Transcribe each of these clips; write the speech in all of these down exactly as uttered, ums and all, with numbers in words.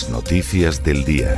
Las noticias del día.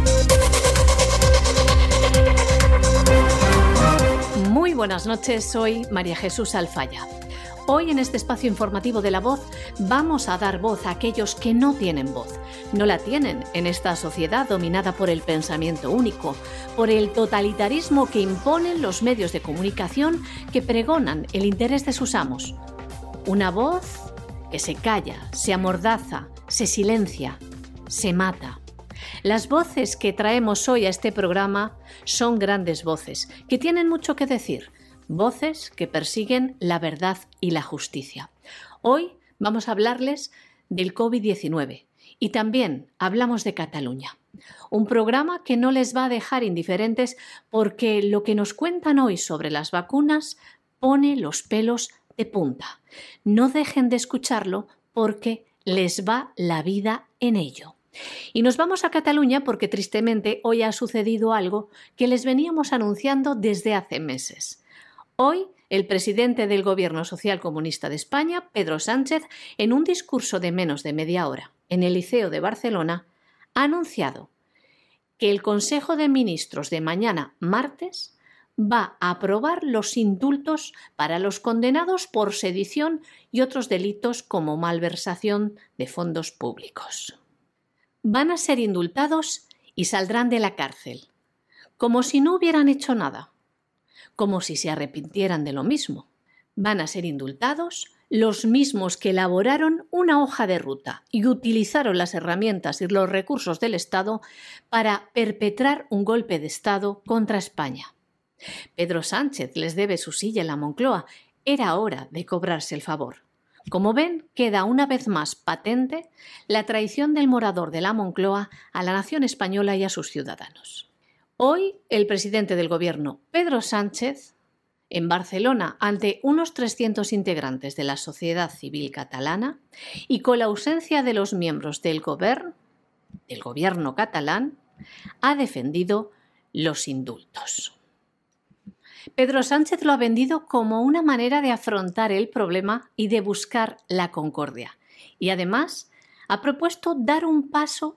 Muy buenas noches, soy María Jesús Alfaya. Hoy en este espacio informativo de La Voz vamos a dar voz a aquellos que no tienen voz. No la tienen en esta sociedad dominada por el pensamiento único, por el totalitarismo que imponen los medios de comunicación que pregonan el interés de sus amos. Una voz que se calla, se amordaza, se silencia, se mata. Las voces que traemos hoy a este programa son grandes voces, que tienen mucho que decir, voces que persiguen la verdad y la justicia. Hoy vamos a hablarles del COVID diecinueve y también hablamos de Cataluña. Un programa que no les va a dejar indiferentes porque lo que nos cuentan hoy sobre las vacunas pone los pelos de punta. No dejen de escucharlo porque les va la vida en ello. Y nos vamos a Cataluña porque tristemente hoy ha sucedido algo que les veníamos anunciando desde hace meses. Hoy, el presidente del Gobierno Social Comunista de España, Pedro Sánchez, en un discurso de menos de media hora en el Liceo de Barcelona, ha anunciado que el Consejo de Ministros de mañana, martes, va a aprobar los indultos para los condenados por sedición y otros delitos como malversación de fondos públicos. Van a ser indultados y saldrán de la cárcel, como si no hubieran hecho nada, como si se arrepintieran de lo mismo. Van a ser indultados los mismos que elaboraron una hoja de ruta y utilizaron las herramientas y los recursos del Estado para perpetrar un golpe de Estado contra España. Pedro Sánchez les debe su silla en la Moncloa. Era hora de cobrarse el favor. Como ven, queda una vez más patente la traición del morador de la Moncloa a la nación española y a sus ciudadanos. Hoy, el presidente del Gobierno, Pedro Sánchez, en Barcelona, ante unos trescientos integrantes de la sociedad civil catalana y con la ausencia de los miembros del Govern, del Gobierno catalán, ha defendido los indultos. Pedro Sánchez lo ha vendido como una manera de afrontar el problema y de buscar la concordia. Y además ha propuesto dar un paso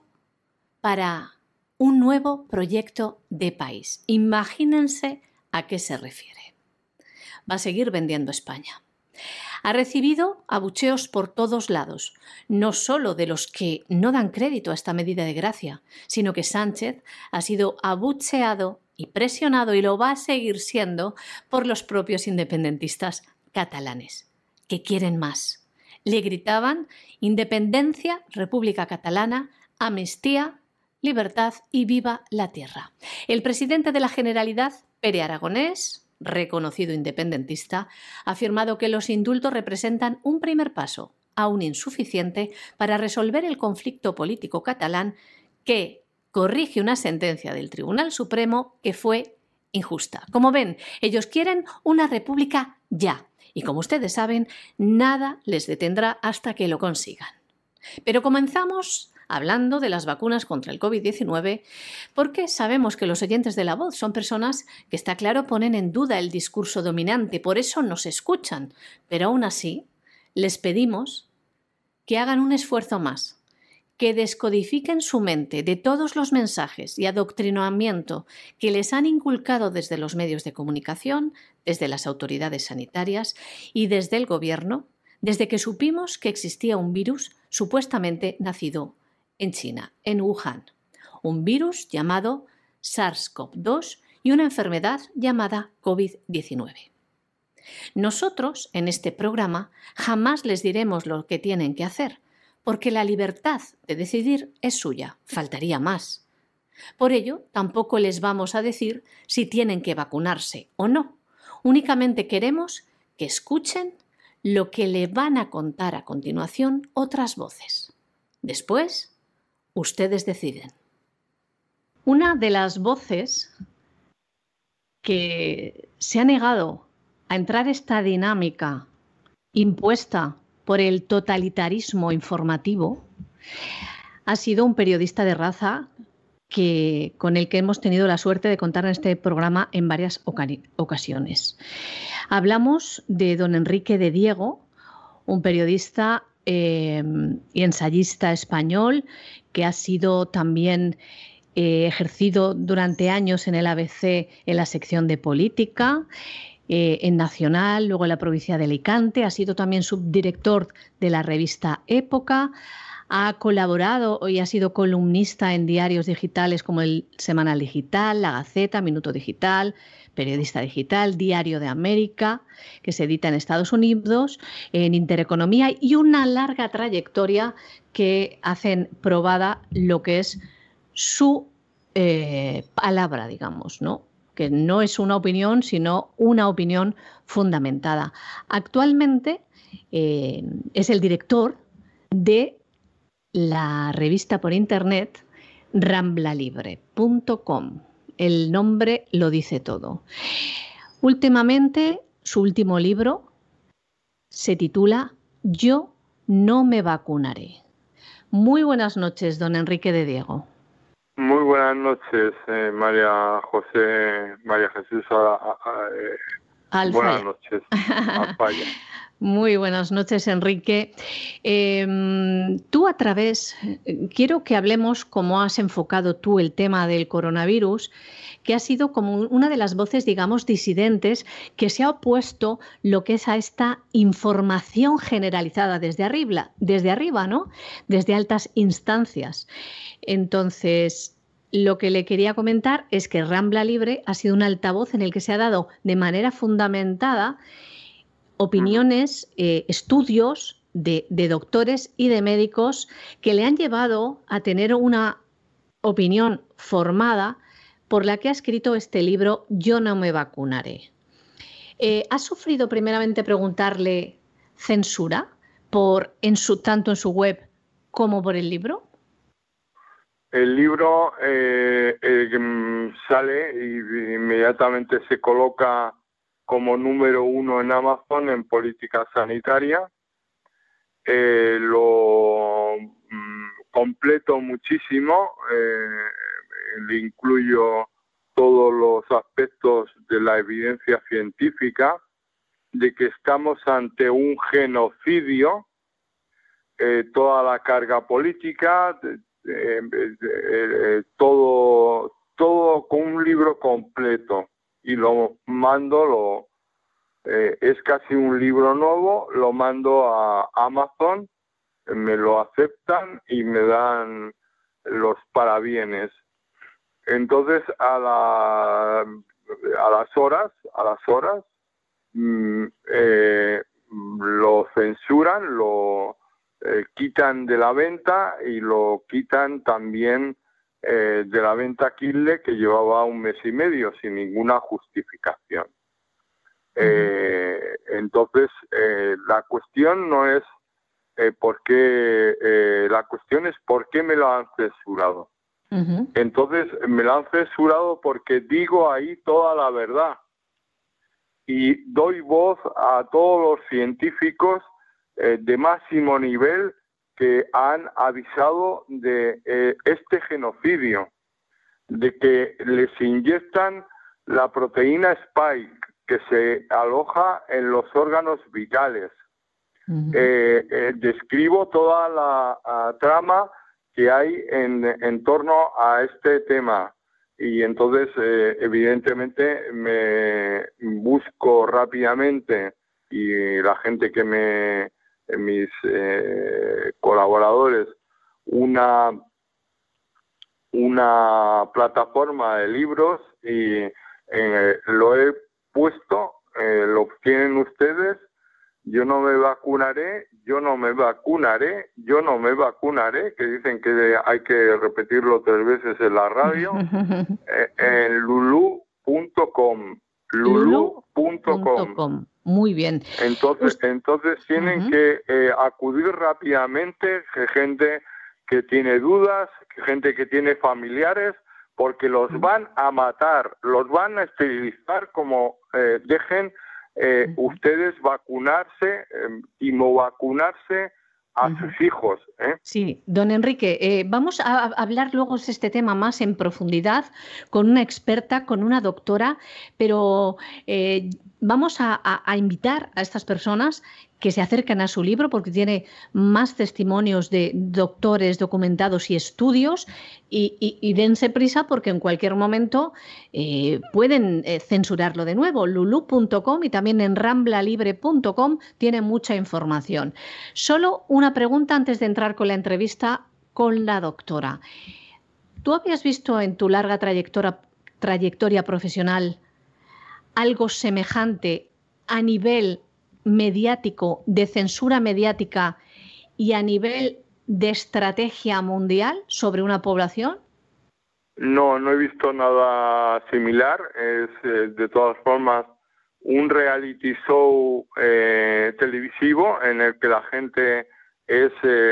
para un nuevo proyecto de país. Imagínense a qué se refiere. Va a seguir vendiendo España. Ha recibido abucheos por todos lados, no solo de los que no dan crédito a esta medida de gracia, sino que Sánchez ha sido abucheado y presionado, y lo va a seguir siendo, por los propios independentistas catalanes, que quieren más. Le gritaban independencia, República Catalana, amnistía, libertad y viva la tierra. El presidente de la Generalidad, Pere Aragonés, reconocido independentista, ha afirmado que los indultos representan un primer paso, aún insuficiente, para resolver el conflicto político catalán que corrige una sentencia del Tribunal Supremo que fue injusta. Como ven, ellos quieren una república ya, y como ustedes saben, nada les detendrá hasta que lo consigan. Pero comenzamos hablando de las vacunas contra el COVID diecinueve, porque sabemos que los oyentes de La Voz son personas que, está claro, ponen en duda el discurso dominante, por eso nos escuchan, pero aún así les pedimos que hagan un esfuerzo más, que descodifiquen su mente de todos los mensajes y adoctrinamiento que les han inculcado desde los medios de comunicación, desde las autoridades sanitarias y desde el Gobierno, desde que supimos que existía un virus supuestamente nacido en China, en Wuhan, un virus llamado SARS-CoV dos y una enfermedad llamada COVID diecinueve. Nosotros, en este programa, jamás les diremos lo que tienen que hacer, porque la libertad de decidir es suya, faltaría más. Por ello, tampoco les vamos a decir si tienen que vacunarse o no. Únicamente queremos que escuchen lo que le van a contar a continuación otras voces. Después, ustedes deciden. Una de las voces que se ha negado a entrar esta dinámica impuesta por el totalitarismo informativo ha sido un periodista de raza que, con el que hemos tenido la suerte de contar en este programa en varias ocasiones. Hablamos de don Enrique de Diego, un periodista eh, y ensayista español que ha sido también eh, ejercido durante años en el A B C en la sección de política, eh, en Nacional, luego en la provincia de Alicante, ha sido también subdirector de la revista Época, ha colaborado y ha sido columnista en diarios digitales como el Semanal Digital, La Gaceta, Minuto Digital, Periodista Digital, Diario de América, que se edita en Estados Unidos, en Intereconomía, y una larga trayectoria que hacen probada lo que es su eh, palabra, digamos, ¿no? Que no es una opinión, sino una opinión fundamentada. Actualmente eh, es el director de la revista por internet rambla libre punto com. El nombre lo dice todo. Últimamente, su último libro se titula Yo no me vacunaré. Muy buenas noches, don Enrique de Diego. Muy buenas noches, eh, María José, María Jesús a, a, a, eh, Alfaya. Buenas noches, Alfaya. Muy buenas noches, Enrique. Eh, tú a través, quiero que hablemos cómo has enfocado tú el tema del coronavirus, que ha sido como una de las voces, digamos, disidentes, que se ha opuesto lo que es a esta información generalizada desde arriba, desde arriba, ¿no? Desde altas instancias. Entonces, lo que le quería comentar es que Rambla Libre ha sido un altavoz en el que se ha dado de manera fundamentada opiniones, eh, estudios de, de doctores y de médicos que le han llevado a tener una opinión formada por la que ha escrito este libro Yo no me vacunaré. Eh, ¿Ha sufrido, primeramente, preguntarle, censura por, en su, tanto en su web como por el libro? El libro eh, eh, sale y inmediatamente se coloca como número uno en Amazon en política sanitaria. Eh, lo mm, completo muchísimo, eh, le incluyo todos los aspectos de la evidencia científica de que estamos ante un genocidio, eh, toda la carga política, eh, eh, eh, todo, todo con un libro completo. Y lo mando, lo eh, es casi un libro nuevo, lo mando a Amazon, me lo aceptan y me dan los parabienes. Entonces a, la, a las horas, a las horas, mm, eh, lo censuran, lo eh, quitan de la venta y lo quitan también Eh, de la venta Kindle, que llevaba un mes y medio sin ninguna justificación. Eh, entonces, eh, la cuestión no es eh, por qué, eh, la cuestión es por qué me lo han censurado. Uh-huh. Entonces, me lo han censurado porque digo ahí toda la verdad y doy voz a todos los científicos eh, de máximo nivel que han avisado de eh, este genocidio, de que les inyectan la proteína Spike, que se aloja en los órganos vitales. Uh-huh. eh, eh, describo toda la uh, trama que hay en, en torno a este tema y entonces eh, evidentemente me busco rápidamente y la gente que me mis eh, colaboradores una una plataforma de libros y eh, lo he puesto, eh, lo obtienen ustedes. Yo no me vacunaré, yo no me vacunaré, yo no me vacunaré, que dicen que hay que repetirlo tres veces en la radio, eh, en lulu punto com. lulu punto com. Muy bien. Entonces, entonces tienen uh-huh. que eh, acudir rápidamente, que gente que tiene dudas, que gente que tiene familiares, porque los uh-huh. van a matar, los van a esterilizar como eh, dejen eh, uh-huh. ustedes vacunarse eh, y no vacunarse a uh-huh. sus hijos. ¿eh? Sí, don Enrique, eh, vamos a hablar luego de este tema más en profundidad con una experta, con una doctora, pero eh, vamos a, a, a invitar a estas personas que se acerquen a su libro porque tiene más testimonios de doctores documentados y estudios y, y, y dense prisa porque en cualquier momento eh, pueden eh, censurarlo de nuevo. lulu punto com y también en rambla libre punto com tiene mucha información. Solo una pregunta antes de entrar con la entrevista con la doctora. ¿Tú habías visto en tu larga trayectoria, trayectoria profesional algo semejante a nivel mediático, de censura mediática y a nivel de estrategia mundial sobre una población? No, no he visto nada similar. Es, eh, de todas formas, un reality show eh, televisivo en el que la gente es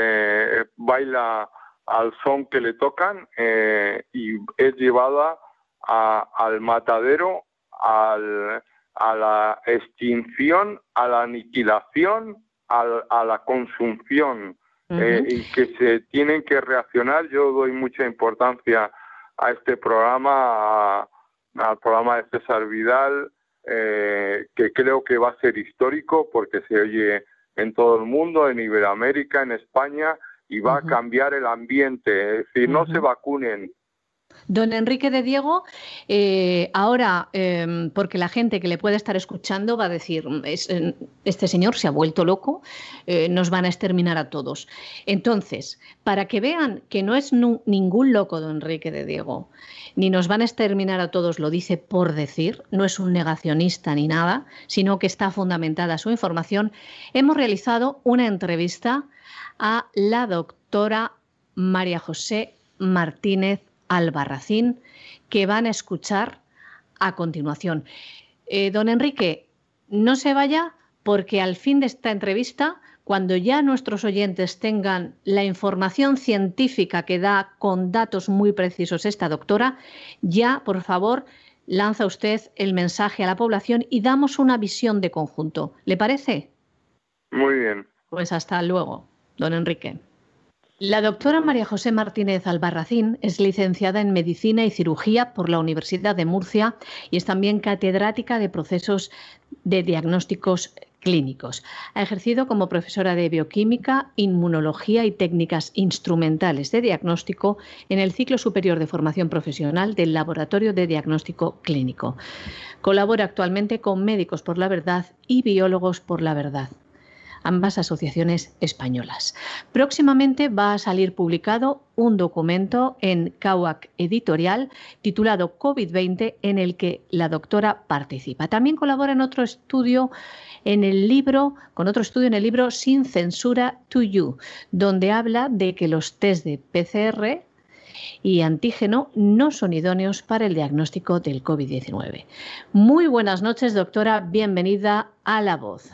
eh, baila al son que le tocan eh, y es llevada a, al matadero, al, a la extinción, a la aniquilación, a, a la consunción. Uh-huh. eh, y que se tienen que reaccionar. Yo doy mucha importancia a este programa, a, al programa de César Vidal, eh, que creo que va a ser histórico porque se oye en todo el mundo, en Iberoamérica, en España, y va uh-huh. a cambiar el ambiente. Es decir, uh-huh. no se vacunen. Don Enrique de Diego, eh, ahora, eh, porque la gente que le puede estar escuchando va a decir, es, eh, este señor se ha vuelto loco, eh, nos van a exterminar a todos. Entonces, para que vean que no es nu- ningún loco don Enrique de Diego, ni nos van a exterminar a todos, lo dice por decir, no es un negacionista ni nada, sino que está fundamentada su información, hemos realizado una entrevista a la doctora María José Martínez Albarracín, que van a escuchar a continuación. Eh, don Enrique, no se vaya porque al fin de esta entrevista, cuando ya nuestros oyentes tengan la información científica que da con datos muy precisos esta doctora, ya, por favor, lanza usted el mensaje a la población y damos una visión de conjunto. ¿Le parece? Muy bien. Pues hasta luego, don Enrique. La doctora María José Martínez Albarracín es licenciada en Medicina y Cirugía por la Universidad de Murcia y es también catedrática de procesos de diagnósticos clínicos. Ha ejercido como profesora de Bioquímica, Inmunología y Técnicas Instrumentales de Diagnóstico en el ciclo superior de formación profesional del Laboratorio de Diagnóstico Clínico. Colabora actualmente con Médicos por la Verdad y Biólogos por la Verdad, ambas asociaciones españolas. Próximamente va a salir publicado un documento en Cauac Editorial titulado COVID veinte en el que la doctora participa. También colabora en otro estudio en el libro, con otro estudio en el libro Sin Censura to You, donde habla de que los test de P C R y antígeno no son idóneos para el diagnóstico del COVID diecinueve. Muy buenas noches, doctora. Bienvenida a La Voz.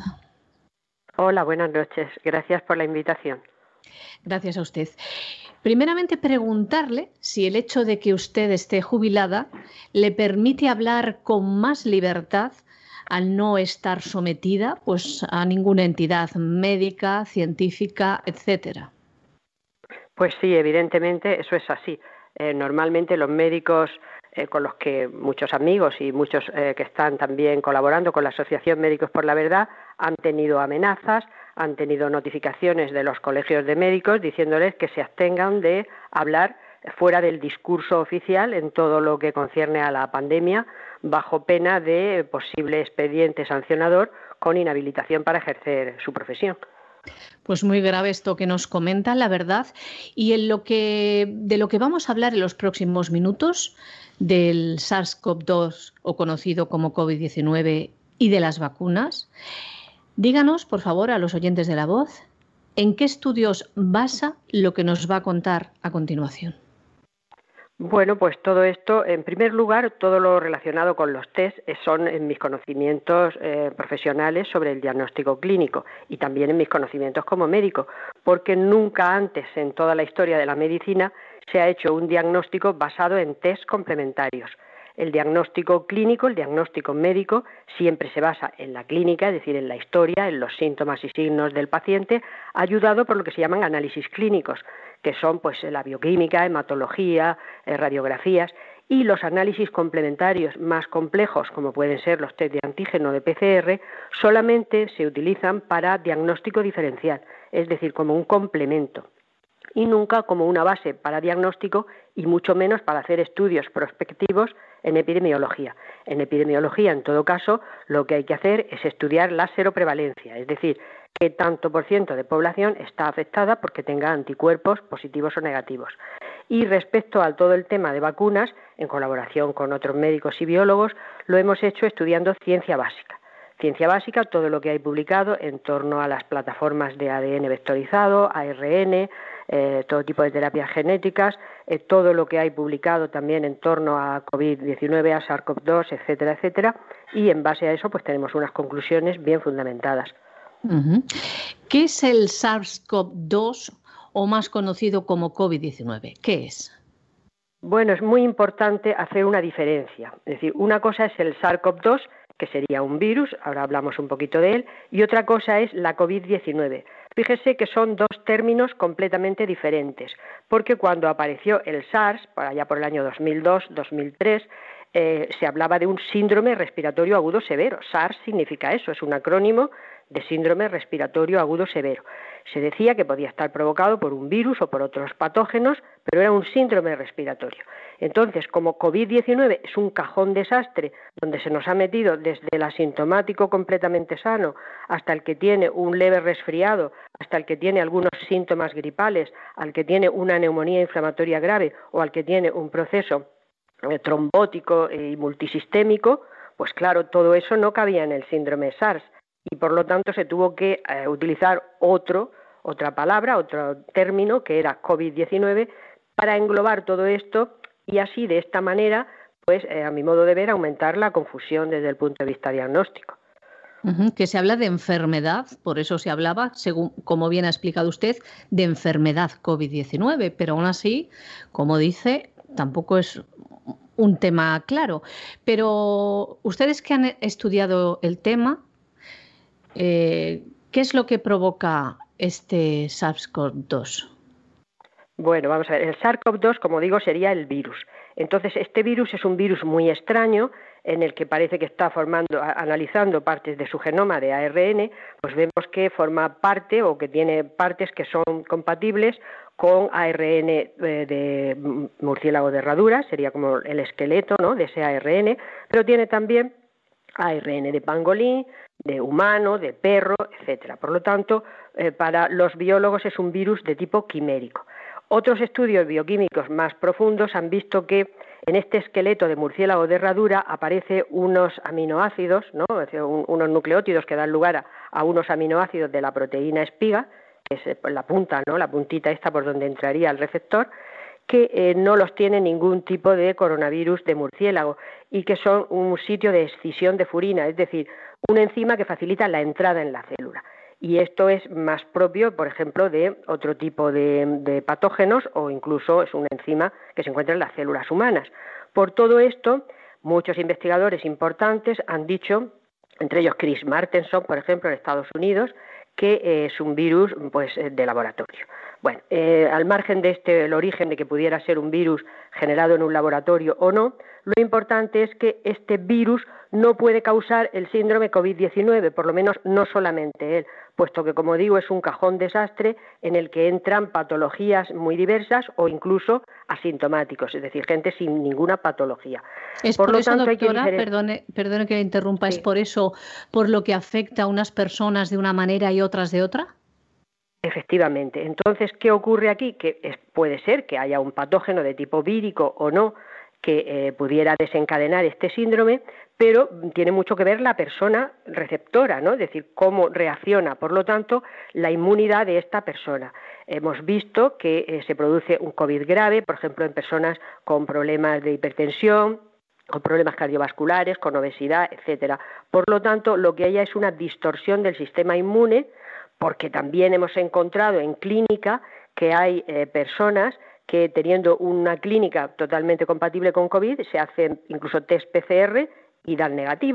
Hola, buenas noches. Gracias por la invitación. Gracias a usted. Primeramente, preguntarle si el hecho de que usted esté jubilada le permite hablar con más libertad al no estar sometida pues, a ninguna entidad médica, científica, etcétera. Pues sí, evidentemente eso es así. Eh, normalmente los médicos eh, con los que muchos amigos y muchos eh, que están también colaborando con la Asociación Médicos por la Verdad han tenido amenazas, han tenido notificaciones de los colegios de médicos diciéndoles que se abstengan de hablar fuera del discurso oficial en todo lo que concierne a la pandemia, bajo pena de posible expediente sancionador con inhabilitación para ejercer su profesión. Pues muy grave esto que nos comenta, la verdad. Y en lo que, de lo que vamos a hablar en los próximos minutos, del SARS-CoV dos o conocido como COVID diecinueve y de las vacunas, díganos, por favor, a los oyentes de La Voz, ¿en qué estudios basa lo que nos va a contar a continuación? Bueno, pues todo esto, en primer lugar, todo lo relacionado con los test son en mis conocimientos eh, profesionales sobre el diagnóstico clínico y también en mis conocimientos como médico, porque nunca antes en toda la historia de la medicina se ha hecho un diagnóstico basado en test complementarios. El diagnóstico clínico, el diagnóstico médico, siempre se basa en la clínica, es decir, en la historia, en los síntomas y signos del paciente, ayudado por lo que se llaman análisis clínicos, que son pues la bioquímica, hematología, eh, radiografías, y los análisis complementarios más complejos, como pueden ser los test de antígeno de P C R, solamente se utilizan para diagnóstico diferencial, es decir, como un complemento, y nunca como una base para diagnóstico y mucho menos para hacer estudios prospectivos en epidemiología. En epidemiología, en todo caso, lo que hay que hacer es estudiar la seroprevalencia, es decir, qué tanto por ciento de población está afectada porque tenga anticuerpos positivos o negativos. Y respecto a todo el tema de vacunas, en colaboración con otros médicos y biólogos, lo hemos hecho estudiando ciencia básica. Ciencia básica, todo lo que hay publicado en torno a las plataformas de A D N vectorizado, A R N, eh, todo tipo de terapias genéticas, eh, todo lo que hay publicado también en torno a COVID diecinueve, a SARS CoV dos, etcétera, etcétera, y en base a eso pues tenemos unas conclusiones bien fundamentadas. Uh-huh. ¿Qué es el SARS CoV dos o más conocido como COVID diecinueve? ¿Qué es? Bueno, es muy importante hacer una diferencia. Es decir, una cosa es el SARS CoV dos, que sería un virus, ahora hablamos un poquito de él, y otra cosa es la COVID diecinueve. Fíjese que son dos términos completamente diferentes, porque cuando apareció el SARS, por allá por el año dos mil dos, dos mil tres, eh, se hablaba de un síndrome respiratorio agudo severo. SARS significa eso, es un acrónimo de síndrome respiratorio agudo severo. Se decía que podía estar provocado por un virus o por otros patógenos, pero era un síndrome respiratorio. Entonces, como COVID diecinueve es un cajón desastre, donde se nos ha metido desde el asintomático completamente sano, hasta el que tiene un leve resfriado, hasta el que tiene algunos síntomas gripales, al que tiene una neumonía inflamatoria grave o al que tiene un proceso eh, trombótico y multisistémico, pues claro, todo eso no cabía en el síndrome SARS. Y por lo tanto se tuvo que eh, utilizar otro, otra palabra, otro término, que era COVID diecinueve, para englobar todo esto y así, de esta manera, pues eh, a mi modo de ver, aumentar la confusión desde el punto de vista diagnóstico. Uh-huh, que se habla de enfermedad, por eso se hablaba, según como bien ha explicado usted, de enfermedad COVID diecinueve, pero aún así, como dice, tampoco es un tema claro. Pero ustedes que han estudiado el tema, Eh, ¿qué es lo que provoca este SARS CoV dos? Bueno, vamos a ver, el SARS CoV dos, como digo, sería el virus. Entonces, este virus es un virus muy extraño, en el que parece que está formando, analizando partes de su genoma de A R N, pues vemos que forma parte o que tiene partes que son compatibles con A R N de murciélago de herradura, sería como el esqueleto, ¿no?, de ese A R N, pero tiene también A R N de pangolín, de humano, de perro, etcétera. Por lo tanto, eh, para los biólogos es un virus de tipo quimérico. Otros estudios bioquímicos más profundos han visto que en este esqueleto de murciélago de herradura aparecen unos aminoácidos, ¿no?, unos nucleótidos que dan lugar a, a unos aminoácidos de la proteína espiga, que es la punta, ¿no?, la puntita esta por donde entraría el receptor, que eh, no los tiene ningún tipo de coronavirus de murciélago y que son un sitio de escisión de furina, es decir, una enzima que facilita la entrada en la célula. Y esto es más propio, por ejemplo, de otro tipo de, de patógenos o incluso es una enzima que se encuentra en las células humanas. Por todo esto, muchos investigadores importantes han dicho, entre ellos Chris Martenson, por ejemplo, en Estados Unidos, que eh, es un virus pues, de laboratorio. Bueno, eh, al margen de este, el origen de que pudiera ser un virus generado en un laboratorio o no, lo importante es que este virus no puede causar el síndrome COVID diecinueve, por lo menos no solamente él, puesto que, como digo, es un cajón desastre en el que entran patologías muy diversas o incluso asintomáticos, es decir, gente sin ninguna patología. Es por, por lo eso, tanto, doctora, hay que perdone, perdone que le interrumpa, sí. ¿Es por eso por lo que afecta a unas personas de una manera y otras de otra? Efectivamente. Entonces, ¿qué ocurre aquí? Que es, puede ser que haya un patógeno de tipo vírico o no que eh, pudiera desencadenar este síndrome, pero tiene mucho que ver la persona receptora, ¿no? Es decir, cómo reacciona, por lo tanto, la inmunidad de esta persona. Hemos visto que eh, se produce un COVID grave, por ejemplo, en personas con problemas de hipertensión, con problemas cardiovasculares, con obesidad, etcétera. Por lo tanto, lo que hay es una distorsión del sistema inmune, porque también hemos encontrado en clínica que hay eh, personas que teniendo una clínica totalmente compatible con COVID se hacen incluso test P C R y dan negativo.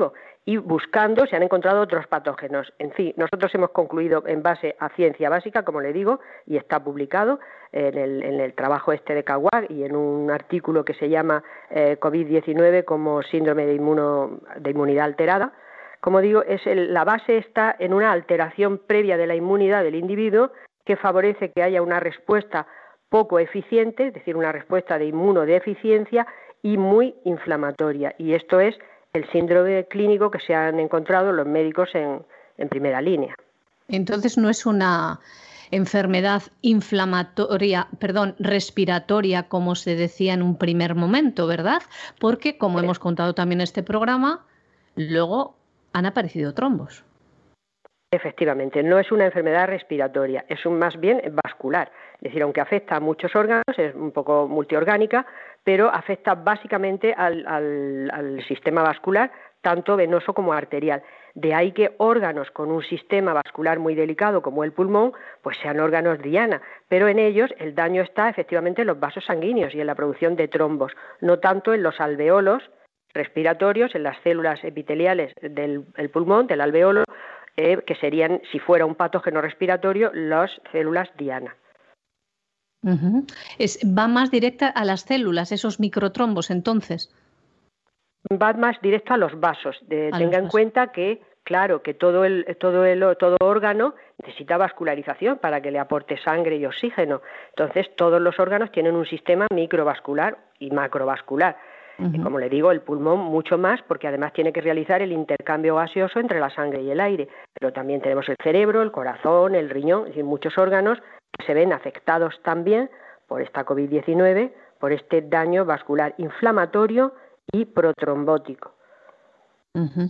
y buscando se han encontrado otros patógenos. En fin, nosotros hemos concluido en base a ciencia básica, como le digo, y está publicado en el, en el trabajo este de Kawak y en un artículo que se llama eh, COVID diecinueve como síndrome de, inmuno, de inmunidad alterada. Como digo, es el, la base está en una alteración previa de la inmunidad del individuo que favorece que haya una respuesta poco eficiente, es decir, una respuesta de inmunodeficiencia y muy inflamatoria. Y esto es el síndrome clínico que se han encontrado los médicos en, en primera línea. Entonces no es una enfermedad inflamatoria, perdón, respiratoria, como se decía en un primer momento, ¿verdad? Porque, como sí. hemos contado también en este programa, luego han aparecido trombos. Efectivamente, no es una enfermedad respiratoria, es un más bien vascular. Es decir, aunque afecta a muchos órganos, es un poco multiorgánica, pero afecta básicamente al, al, al sistema vascular, tanto venoso como arterial. De ahí que órganos con un sistema vascular muy delicado, como el pulmón, pues sean órganos diana, pero en ellos el daño está efectivamente en los vasos sanguíneos y en la producción de trombos, no tanto en los alveolos respiratorios, en las células epiteliales del el pulmón, del alveolo, eh, que serían, si fuera un patógeno respiratorio, las células diana. Uh-huh. Es, va más directa a las células, esos microtrombos, entonces. Va más directo a los vasos. De, a tenga los en vasos. cuenta que, claro, que todo el, todo el todo órgano necesita vascularización para que le aporte sangre y oxígeno. Entonces, todos los órganos tienen un sistema microvascular y macrovascular. Uh-huh. Y como le digo, el pulmón mucho más, porque además tiene que realizar el intercambio gaseoso entre la sangre y el aire. Pero también tenemos el cerebro, el corazón, el riñón, es decir, muchos órganos que se ven afectados también por esta COVID diecinueve, por este daño vascular inflamatorio y protrombótico. Uh-huh.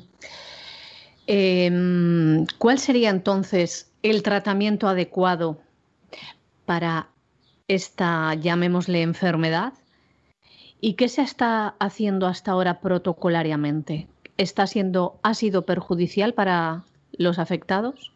Eh, ¿Cuál sería entonces el tratamiento adecuado para esta, llamémosle, enfermedad? ¿Y qué se está haciendo hasta ahora protocolariamente? ¿Está siendo, ha sido perjudicial para los afectados?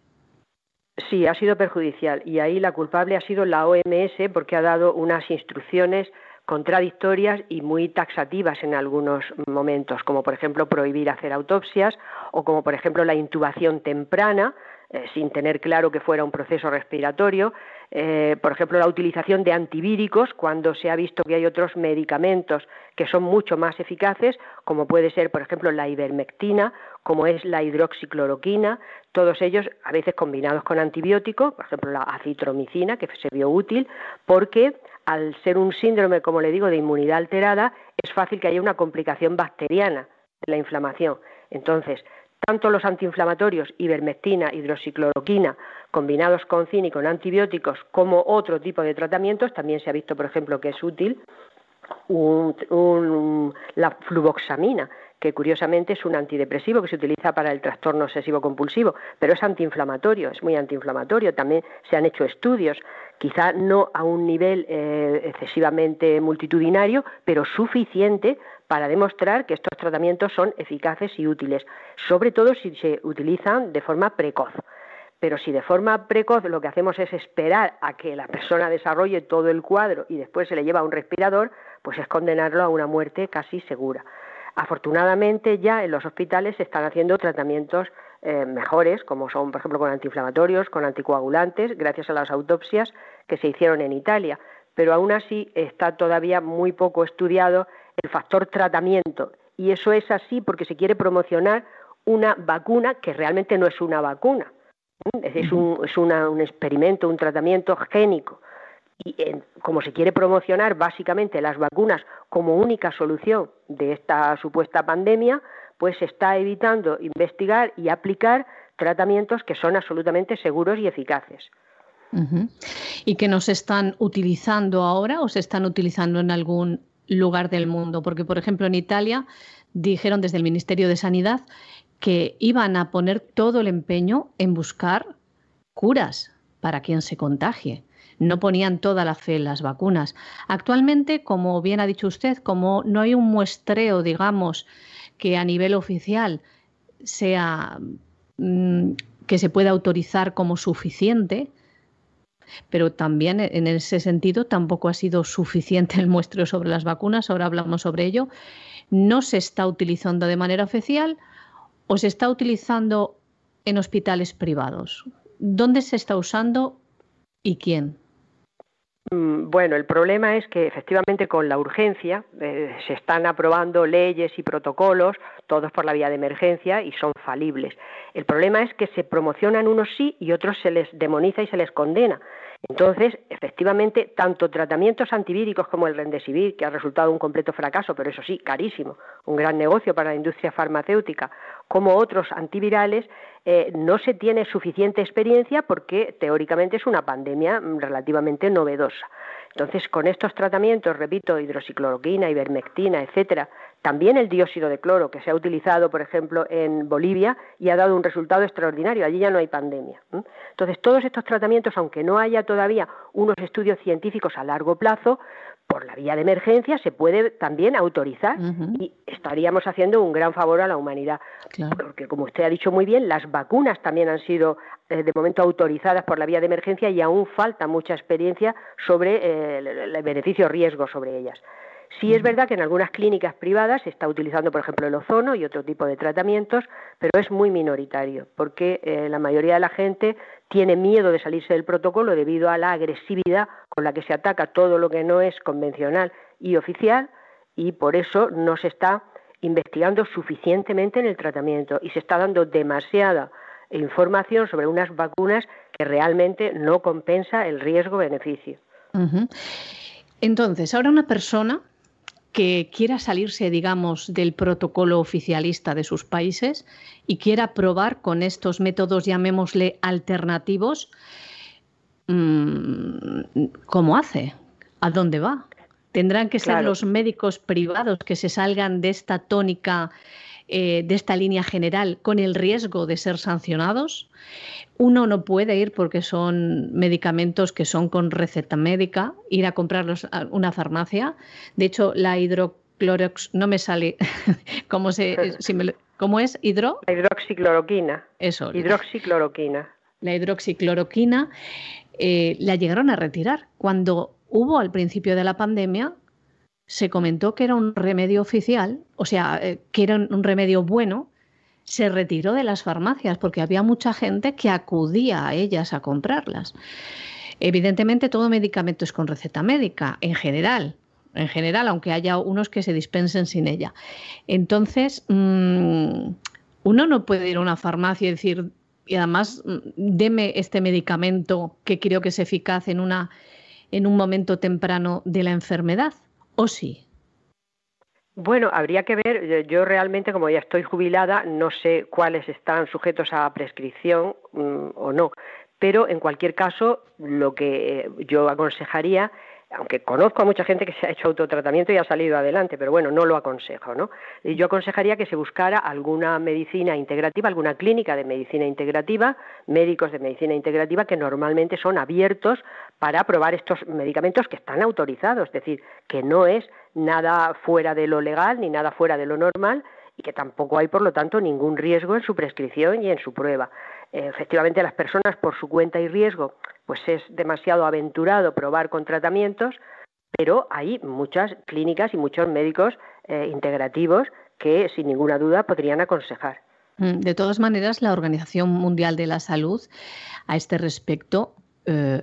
Sí, ha sido perjudicial y ahí la culpable ha sido la O M S porque ha dado unas instrucciones contradictorias y muy taxativas en algunos momentos, como por ejemplo prohibir hacer autopsias o como por ejemplo la intubación temprana, eh, sin tener claro que fuera un proceso respiratorio, eh, por ejemplo la utilización de antivíricos cuando se ha visto que hay otros medicamentos que son mucho más eficaces, como puede ser por ejemplo la ivermectina, como es la hidroxicloroquina, todos ellos a veces combinados con antibióticos, por ejemplo la acitromicina, que se vio útil, porque al ser un síndrome, como le digo, de inmunidad alterada, es fácil que haya una complicación bacteriana de la inflamación. Entonces, tanto los antiinflamatorios, ivermectina, hidroxicloroquina, combinados con zinc y con antibióticos, como otro tipo de tratamientos, también se ha visto, por ejemplo, que es útil un, un, la fluvoxamina, que curiosamente es un antidepresivo que se utiliza para el trastorno obsesivo-compulsivo, pero es antiinflamatorio, es muy antiinflamatorio. También se han hecho estudios, quizá no a un nivel eh, excesivamente multitudinario, pero suficiente para demostrar que estos tratamientos son eficaces y útiles, sobre todo si se utilizan de forma precoz. Pero si de forma precoz lo que hacemos es esperar a que la persona desarrolle todo el cuadro y después se le lleva a un respirador, pues es condenarlo a una muerte casi segura. Afortunadamente ya en los hospitales se están haciendo tratamientos eh, mejores, como son por ejemplo con antiinflamatorios, con anticoagulantes, gracias a las autopsias que se hicieron en Italia, pero aún así está todavía muy poco estudiado el factor tratamiento, y eso es así porque se quiere promocionar una vacuna que realmente no es una vacuna, es, es, un, es una, un experimento, un tratamiento génico. Y eh, como se quiere promocionar básicamente las vacunas como única solución de esta supuesta pandemia, pues se está evitando investigar y aplicar tratamientos que son absolutamente seguros y eficaces. Uh-huh. ¿Y que no se están utilizando ahora o se están utilizando en algún lugar del mundo? Porque, por ejemplo, en Italia dijeron desde el Ministerio de Sanidad que iban a poner todo el empeño en buscar curas para quien se contagie. No ponían toda la fe en las vacunas. Actualmente, como bien ha dicho usted, como no hay un muestreo, digamos, que a nivel oficial sea mmm, que se pueda autorizar como suficiente, pero también en ese sentido tampoco ha sido suficiente el muestreo sobre las vacunas, ahora hablamos sobre ello, no se está utilizando de manera oficial o se está utilizando en hospitales privados? ¿Dónde se está usando y quién? Bueno, el problema es que efectivamente con la urgencia eh, se están aprobando leyes y protocolos, todos por la vía de emergencia y son falibles. El problema es que se promocionan unos sí y otros se les demoniza y se les condena. Entonces, efectivamente, tanto tratamientos antivíricos como el Remdesivir, que ha resultado un completo fracaso, pero eso sí, carísimo, un gran negocio para la industria farmacéutica, como otros antivirales, eh, no se tiene suficiente experiencia porque teóricamente es una pandemia relativamente novedosa. Entonces, con estos tratamientos, repito, hidroxicloroquina, ivermectina, etcétera, también el dióxido de cloro, que se ha utilizado, por ejemplo, en Bolivia y ha dado un resultado extraordinario, allí ya no hay pandemia. Entonces, todos estos tratamientos, aunque no haya todavía unos estudios científicos a largo plazo, por la vía de emergencia se puede también autorizar uh-huh. y estaríamos haciendo un gran favor a la humanidad. Claro. Porque, como usted ha dicho muy bien, las vacunas también han sido eh, de momento autorizadas por la vía de emergencia y aún falta mucha experiencia sobre eh, el, el beneficio-riesgo sobre ellas. Sí es verdad que en algunas clínicas privadas se está utilizando, por ejemplo, el ozono y otro tipo de tratamientos, pero es muy minoritario, porque eh, la mayoría de la gente tiene miedo de salirse del protocolo debido a la agresividad con la que se ataca todo lo que no es convencional y oficial, y por eso no se está investigando suficientemente en el tratamiento y se está dando demasiada información sobre unas vacunas que realmente no compensa el riesgo-beneficio. Uh-huh. Entonces, ahora una persona que quiera salirse, digamos, del protocolo oficialista de sus países y quiera probar con estos métodos, llamémosle alternativos, ¿cómo hace? ¿A dónde va? ¿Tendrán que ser claro. los médicos privados que se salgan de esta tónica, eh, de esta línea general, con el riesgo de ser sancionados? Uno no puede ir porque son medicamentos que son con receta médica, ir a comprarlos a una farmacia. De hecho, la hidroclorox, no me sale cómo se, si me, ¿cómo es? Hidro. La hidroxicloroquina. Eso. Hidroxicloroquina. La hidroxicloroquina eh, la llegaron a retirar. Cuando hubo al principio de la pandemia, se comentó que era un remedio oficial, o sea, eh, que era un remedio bueno. Se retiró de las farmacias porque había mucha gente que acudía a ellas a comprarlas. Evidentemente todo medicamento es con receta médica, en general, en general, aunque haya unos que se dispensen sin ella. Entonces, mmm, uno no puede ir a una farmacia y decir, y además, deme este medicamento que creo que es eficaz en, una, en un momento temprano de la enfermedad, ¿o sí? Bueno, habría que ver, yo realmente como ya estoy jubilada no sé cuáles están sujetos a prescripción mmm, o no, pero en cualquier caso lo que yo aconsejaría, aunque conozco a mucha gente que se ha hecho autotratamiento y ha salido adelante, pero bueno, no lo aconsejo, ¿no? Y yo aconsejaría que se buscara alguna medicina integrativa, alguna clínica de medicina integrativa, médicos de medicina integrativa que normalmente son abiertos para probar estos medicamentos que están autorizados, es decir, que no es nada fuera de lo legal ni nada fuera de lo normal y que tampoco hay, por lo tanto, ningún riesgo en su prescripción y en su prueba. Eh, efectivamente, las personas por su cuenta y riesgo, pues es demasiado aventurado probar con tratamientos, pero hay muchas clínicas y muchos médicos eh, integrativos que, sin ninguna duda, podrían aconsejar. De todas maneras, la Organización Mundial de la Salud, a este respecto, eh,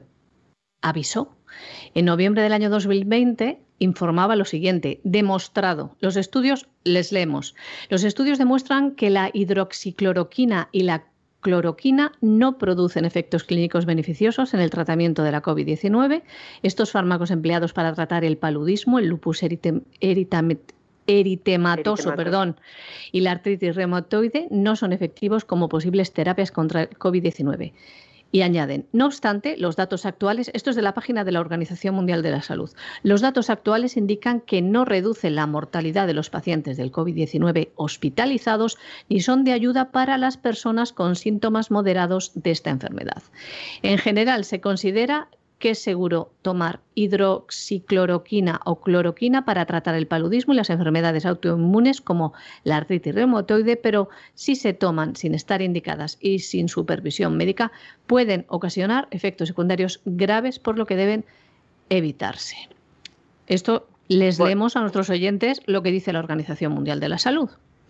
avisó. En noviembre del año dos mil veinte informaba lo siguiente: demostrado, los estudios, les leemos, los estudios demuestran que la hidroxicloroquina y la cloroquina no producen efectos clínicos beneficiosos en el tratamiento de la COVID diecinueve. Estos fármacos empleados para tratar el paludismo, el lupus eritem, eritam, eritematoso, eritematoso. Perdón, y la artritis reumatoide no son efectivos como posibles terapias contra el COVID diecinueve. Y añaden, no obstante, los datos actuales, esto es de la página de la Organización Mundial de la Salud, los datos actuales indican que no reducen la mortalidad de los pacientes del COVID diecinueve hospitalizados ni son de ayuda para las personas con síntomas moderados de esta enfermedad. En general, se considera que es seguro tomar hidroxicloroquina o cloroquina para tratar el paludismo y las enfermedades autoinmunes como la artritis reumatoide, pero si se toman sin estar indicadas y sin supervisión médica, pueden ocasionar efectos secundarios graves, por lo que deben evitarse. Esto les bueno. leemos a nuestros oyentes lo que dice la Organización Mundial de la Salud.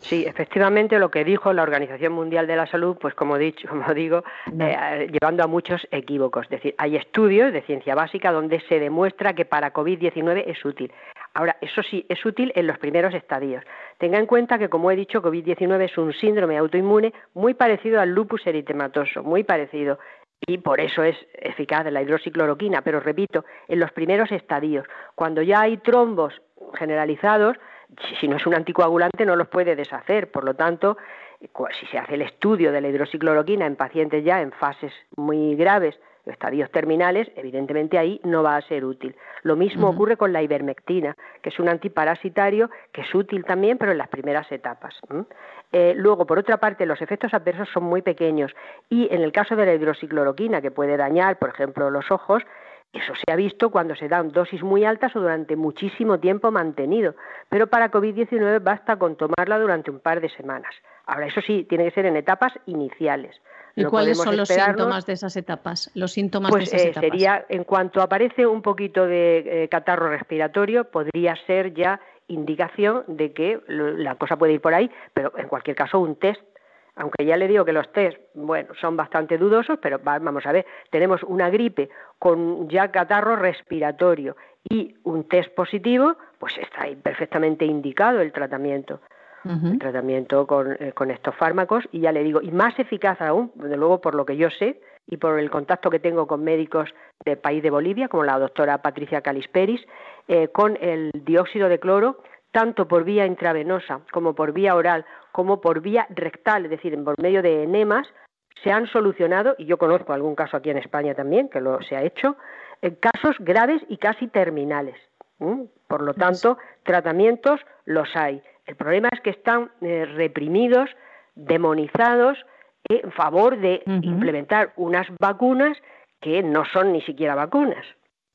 Sí, efectivamente lo que dijo la Organización Mundial de la Salud, pues como, dicho, como digo, no. eh, llevando a muchos equívocos. Es decir, hay estudios de ciencia básica donde se demuestra que para COVID diecinueve es útil. Ahora, eso sí, es útil en los primeros estadios. Tenga en cuenta que, como he dicho, COVID diecinueve es un síndrome autoinmune muy parecido al lupus eritematoso, muy parecido. Y por eso es eficaz la hidroxicloroquina, pero repito, en los primeros estadios, cuando ya hay trombos generalizados, si no es un anticoagulante no los puede deshacer, por lo tanto, si se hace el estudio de la hidroxicloroquina en pacientes ya en fases muy graves, estadios terminales, evidentemente ahí no va a ser útil. Lo mismo uh-huh. ocurre con la ivermectina, que es un antiparasitario que es útil también, pero en las primeras etapas. ¿Mm? Eh, luego, por otra parte, los efectos adversos son muy pequeños y en el caso de la hidroxicloroquina, que puede dañar, por ejemplo, los ojos, eso se ha visto cuando se dan dosis muy altas o durante muchísimo tiempo mantenido, pero para COVID diecinueve basta con tomarla durante un par de semanas. Ahora, eso sí, tiene que ser en etapas iniciales. ¿Y no cuáles son los síntomas de esas etapas? Los síntomas pues, de esas eh, etapas. Sería, en cuanto aparece un poquito de eh, catarro respiratorio, podría ser ya indicación de que la cosa puede ir por ahí, pero en cualquier caso un test. Aunque ya le digo que los test, bueno, son bastante dudosos, pero vamos a ver, tenemos una gripe con ya catarro respiratorio y un test positivo, pues está ahí perfectamente indicado el tratamiento. Uh-huh. El tratamiento con, eh, con estos fármacos, y ya le digo, y más eficaz aún, desde luego por lo que yo sé, y por el contacto que tengo con médicos del país de Bolivia, como la doctora Patricia Calisperis, eh, con el dióxido de cloro, tanto por vía intravenosa como por vía oral, como por vía rectal, es decir, por medio de enemas, se han solucionado, y yo conozco algún caso aquí en España también, que lo se ha hecho, en casos graves y casi terminales. ¿Mm? Por lo tanto, tratamientos los hay. El problema es que están eh, reprimidos, demonizados, eh, en favor de uh-huh. implementar unas vacunas que no son ni siquiera vacunas.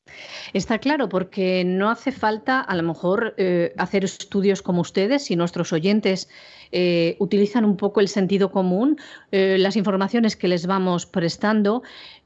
Está claro, porque no hace falta a lo mejor eh, hacer estudios como ustedes, si nuestros oyentes eh, utilizan un poco el sentido común, eh, las informaciones que les vamos prestando,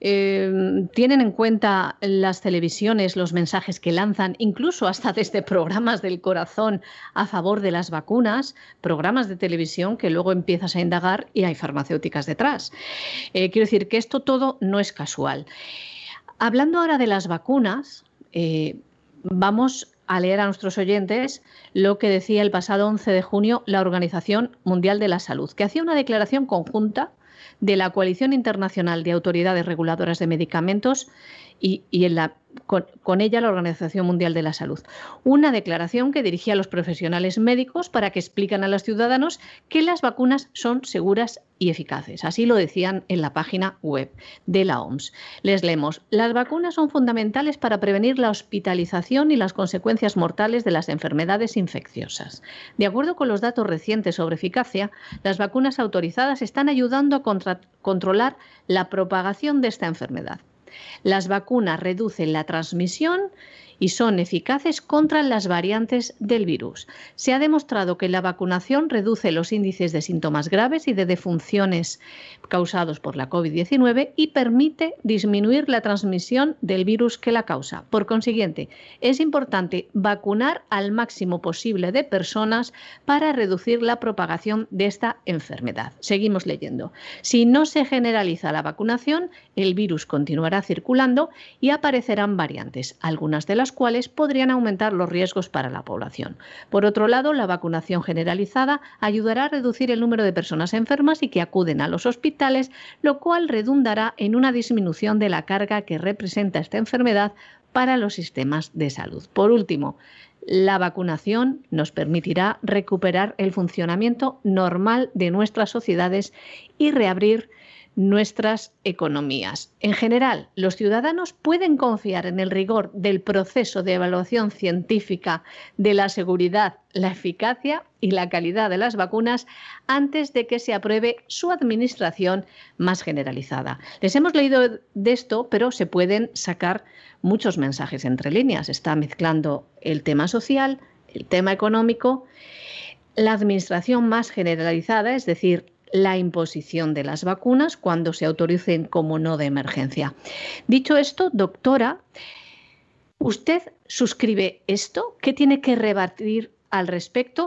eh, tienen en cuenta las televisiones, los mensajes que lanzan, incluso hasta desde programas del corazón a favor de las vacunas, programas de televisión que luego empiezas a indagar y hay farmacéuticas detrás. Eh, quiero decir que esto todo no es casual. Hablando ahora de las vacunas, eh, vamos a leer a nuestros oyentes lo que decía el pasado once de junio la Organización Mundial de la Salud, que hacía una declaración conjunta de la Coalición Internacional de Autoridades Reguladoras de Medicamentos y, y en la, con, con ella la Organización Mundial de la Salud. Una declaración que dirigía a los profesionales médicos para que explican a los ciudadanos que las vacunas son seguras y eficaces. Así lo decían en la página web de la O M S. Les leemos: las vacunas son fundamentales para prevenir la hospitalización y las consecuencias mortales de las enfermedades infecciosas. De acuerdo con los datos recientes sobre eficacia, las vacunas autorizadas están ayudando a contra- controlar la propagación de esta enfermedad. Las vacunas reducen la transmisión y son eficaces contra las variantes del virus. Se ha demostrado que la vacunación reduce los índices de síntomas graves y de defunciones causados por la COVID diecinueve y permite disminuir la transmisión del virus que la causa. Por consiguiente, es importante vacunar al máximo posible de personas para reducir la propagación de esta enfermedad. Seguimos leyendo. Si no se generaliza la vacunación, el virus continuará circulando y aparecerán variantes, algunas de las cuales podrían aumentar los riesgos para la población. Por otro lado, la vacunación generalizada ayudará a reducir el número de personas enfermas y que acuden a los hospitales, lo cual redundará en una disminución de la carga que representa esta enfermedad para los sistemas de salud. Por último, la vacunación nos permitirá recuperar el funcionamiento normal de nuestras sociedades y reabrir nuestras economías. En general, los ciudadanos pueden confiar en el rigor del proceso de evaluación científica de la seguridad, la eficacia y la calidad de las vacunas antes de que se apruebe su administración más generalizada. Les hemos leído de esto, pero se pueden sacar muchos mensajes entre líneas. Está mezclando el tema social, el tema económico, la administración más generalizada, es decir, la imposición de las vacunas cuando se autoricen como no de emergencia. Dicho esto, doctora, ¿usted suscribe esto? ¿Qué tiene que rebatir al respecto?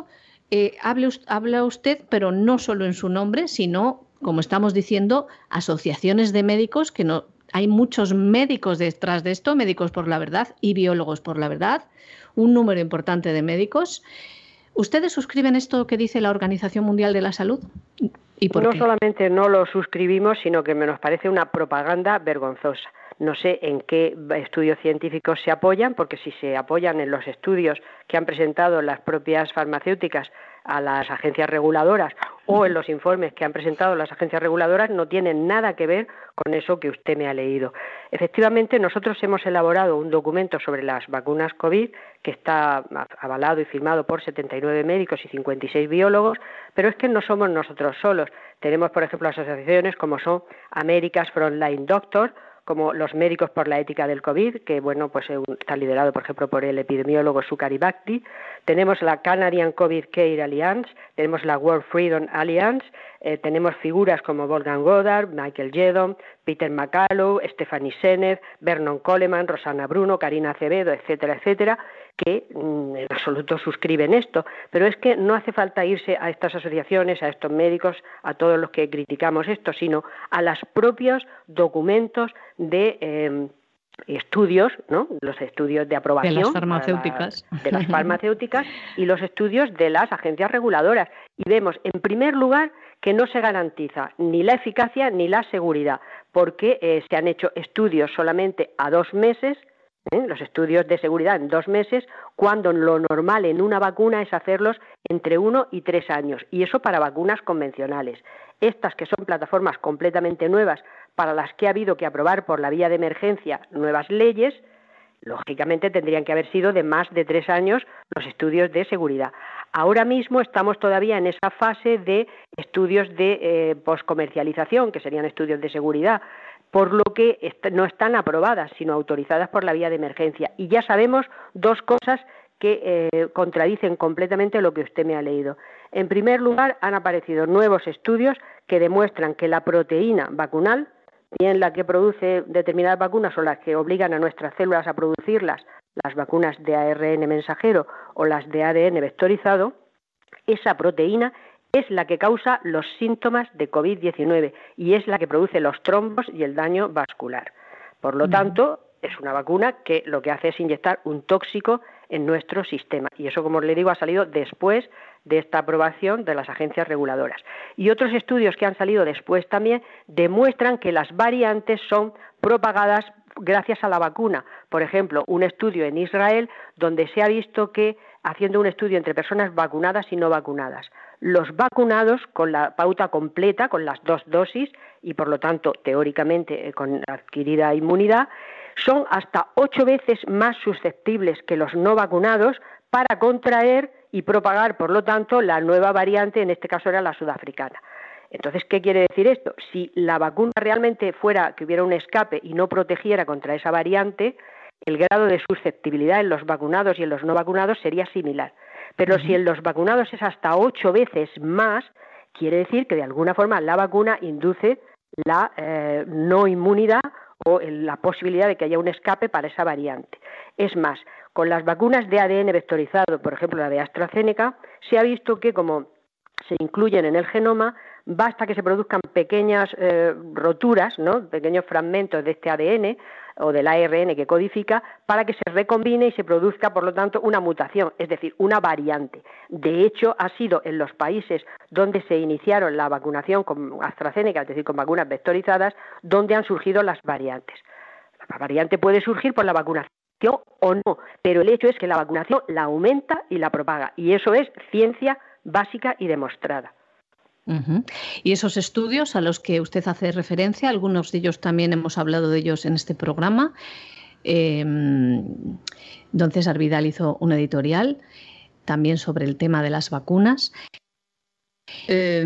eh, hable, habla usted, pero no solo en su nombre, sino, como estamos diciendo, asociaciones de médicos, que no hay muchos médicos detrás de esto, médicos por la verdad y biólogos por la verdad, un número importante de médicos. ¿Ustedes suscriben esto que dice la Organización Mundial de la Salud? ¿Y por no qué? solamente no lo suscribimos, sino que nos parece una propaganda vergonzosa. No sé en qué estudios científicos se apoyan, porque si se apoyan en los estudios que han presentado las propias farmacéuticas a las agencias reguladoras o en los informes que han presentado las agencias reguladoras, no tienen nada que ver con eso que usted me ha leído. Efectivamente, nosotros hemos elaborado un documento sobre las vacunas COVID que está avalado y firmado por setenta y nueve médicos y cincuenta y seis biólogos, pero es que no somos nosotros solos. Tenemos, por ejemplo, asociaciones como son America's Frontline Doctors, como los Médicos por la Ética del COVID, que bueno, pues está liderado, por ejemplo, por el epidemiólogo Sukari Bhakdi. Tenemos la Canadian COVID Care Alliance, tenemos la World Freedom Alliance, eh, tenemos figuras como Wolfgang Goddard, Michael Yeadon, Peter McCullough, Stephanie Seneff, Vernon Coleman, Rosana Bruno, Karina Acevedo, etcétera, etcétera, que mm, en absoluto suscriben esto. Pero es que no hace falta irse a estas asociaciones, a estos médicos, a todos los que criticamos esto, sino a los propios documentos de eh, estudios, ¿no? Los estudios de aprobación de las farmacéuticas, la, de las farmacéuticas y los estudios de las agencias reguladoras. Y vemos, en primer lugar, que no se garantiza ni la eficacia ni la seguridad, porque eh, se han hecho estudios solamente a dos meses, ¿eh? los estudios de seguridad en dos meses, cuando lo normal en una vacuna es hacerlos entre uno y tres años, y eso para vacunas convencionales. Estas, que son plataformas completamente nuevas, para las que ha habido que aprobar por la vía de emergencia nuevas leyes, lógicamente tendrían que haber sido de más de tres años los estudios de seguridad. Ahora mismo estamos todavía en esa fase de estudios de eh, poscomercialización, que serían estudios de seguridad, por lo que est- no están aprobadas, sino autorizadas por la vía de emergencia. Y ya sabemos dos cosas que eh, contradicen completamente lo que usted me ha leído. En primer lugar, han aparecido nuevos estudios que demuestran que la proteína vacunal, bien la que produce determinadas vacunas o las que obligan a nuestras células a producirlas, las vacunas de A R N mensajero o las de A D N vectorizado, esa proteína es la que causa los síntomas de COVID diecinueve y es la que produce los trombos y el daño vascular. Por lo tanto, es una vacuna que lo que hace es inyectar un tóxico en nuestro sistema. Y eso, como le digo, ha salido después de esta aprobación de las agencias reguladoras. Y otros estudios que han salido después también demuestran que las variantes son propagadas gracias a la vacuna. Por ejemplo, un estudio en Israel donde se ha visto que, haciendo un estudio entre personas vacunadas y no vacunadas, los vacunados con la pauta completa, con las dos dosis y por lo tanto teóricamente con adquirida inmunidad, son hasta ocho veces más susceptibles que los no vacunados para contraer y propagar, por lo tanto, la nueva variante, en este caso era la sudafricana. Entonces, ¿qué quiere decir esto? Si la vacuna realmente fuera que hubiera un escape y no protegiera contra esa variante, el grado de susceptibilidad en los vacunados y en los no vacunados sería similar. Pero uh-huh. si en los vacunados es hasta ocho veces más, quiere decir que de alguna forma la vacuna induce la eh, no inmunidad o la posibilidad de que haya un escape para esa variante. Es más, con las vacunas de A D N vectorizado, por ejemplo la de AstraZeneca, se ha visto que como se incluyen en el genoma, basta que se produzcan pequeñas eh, roturas, ¿no? pequeños fragmentos de este A D N o del A R N que codifica para que se recombine y se produzca, por lo tanto, una mutación, es decir, una variante. De hecho, ha sido en los países donde se iniciaron la vacunación con AstraZeneca, es decir, con vacunas vectorizadas, donde han surgido las variantes. La variante puede surgir por la vacunación o no, pero el hecho es que la vacunación la aumenta y la propaga, y eso es ciencia básica y demostrada. Uh-huh. Y esos estudios a los que usted hace referencia, algunos de ellos también hemos hablado de ellos en este programa. Eh, don César Vidal hizo un editorial también sobre el tema de las vacunas. Eh,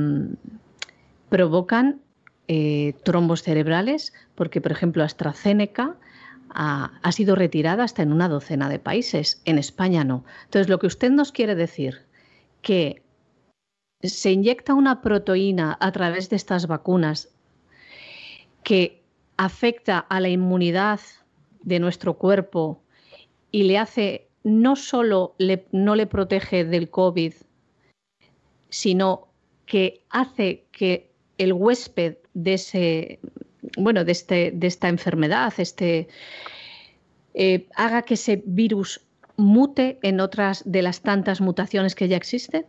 provocan eh, trombos cerebrales porque, por ejemplo, AstraZeneca ha, ha sido retirada hasta en una docena de países. En España no. Entonces, lo que usted nos quiere decir que se inyecta una proteína a través de estas vacunas que afecta a la inmunidad de nuestro cuerpo y le hace, no solo le, no le protege del COVID, sino que hace que el huésped de ese, bueno, de este, de esta enfermedad, este, eh, haga que ese virus mute en otras de las tantas mutaciones que ya existen?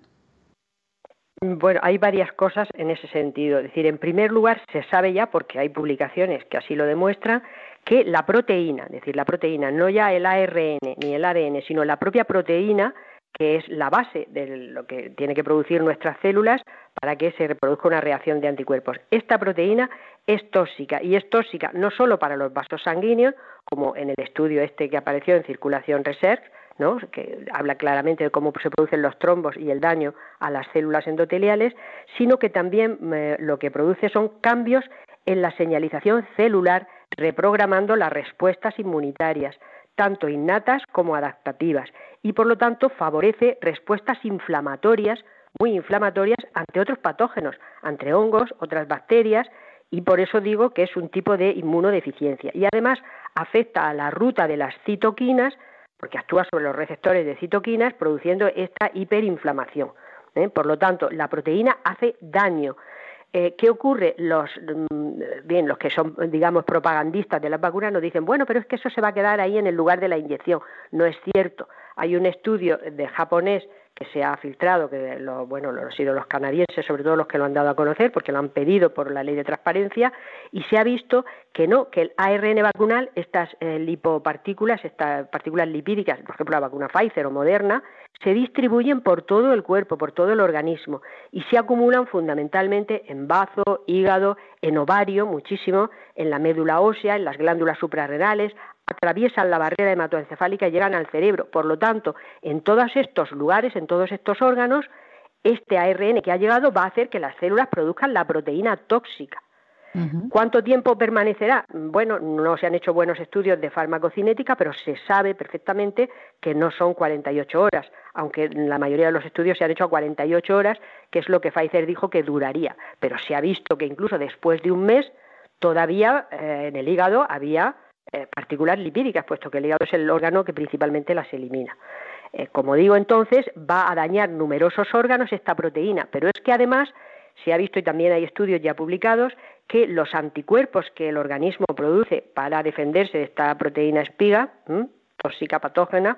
Bueno, hay varias cosas en ese sentido. Es decir, en primer lugar, se sabe ya, porque hay publicaciones que así lo demuestran, que la proteína, es decir, la proteína, no ya el A R N ni el A D N, sino la propia proteína, que es la base de lo que tiene que producir nuestras células para que se reproduzca una reacción de anticuerpos. Esta proteína es tóxica, y es tóxica no solo para los vasos sanguíneos, como en el estudio este que apareció en Circulation Research, ¿no?, que habla claramente de cómo se producen los trombos y el daño a las células endoteliales, sino que también eh, lo que produce son cambios en la señalización celular, reprogramando las respuestas inmunitarias, tanto innatas como adaptativas, y por lo tanto favorece respuestas inflamatorias, muy inflamatorias, ante otros patógenos, ante hongos, otras bacterias, y por eso digo que es un tipo de inmunodeficiencia. Y además afecta a la ruta de las citoquinas, porque actúa sobre los receptores de citoquinas, produciendo esta hiperinflamación, ¿eh? Por lo tanto, la proteína hace daño. Eh, ¿Qué ocurre? Los, bien, los que son, digamos, propagandistas de las vacunas nos dicen, bueno, pero es que eso se va a quedar ahí en el lugar de la inyección. No es cierto. Hay un estudio de japonés que se ha filtrado, que lo, bueno, lo han sido los canadienses, sobre todo los que lo han dado a conocer, porque lo han pedido por la ley de transparencia, y se ha visto que no, que el A R N vacunal, estas eh, lipopartículas, estas partículas lipídicas, por ejemplo la vacuna Pfizer o Moderna, se distribuyen por todo el cuerpo, por todo el organismo, y se acumulan fundamentalmente en bazo, hígado, en ovario, muchísimo, en la médula ósea, en las glándulas suprarrenales, atraviesan la barrera hematoencefálica y llegan al cerebro. Por lo tanto, en todos estos lugares, en todos estos órganos, este A R N que ha llegado va a hacer que las células produzcan la proteína tóxica. Uh-huh. ¿Cuánto tiempo permanecerá? Bueno, no se han hecho buenos estudios de farmacocinética, pero se sabe perfectamente que no son cuarenta y ocho horas, aunque la mayoría de los estudios se han hecho a cuarenta y ocho horas, que es lo que Pfizer dijo que duraría. Pero se ha visto que incluso después de un mes, todavía eh, en el hígado había eh, partículas lipídicas, puesto que el hígado es el órgano que principalmente las elimina. Eh, como digo, entonces, va a dañar numerosos órganos esta proteína, pero es que además se ha visto, y también hay estudios ya publicados, que los anticuerpos que el organismo produce para defenderse de esta proteína espiga, ¿m? tóxica, patógena,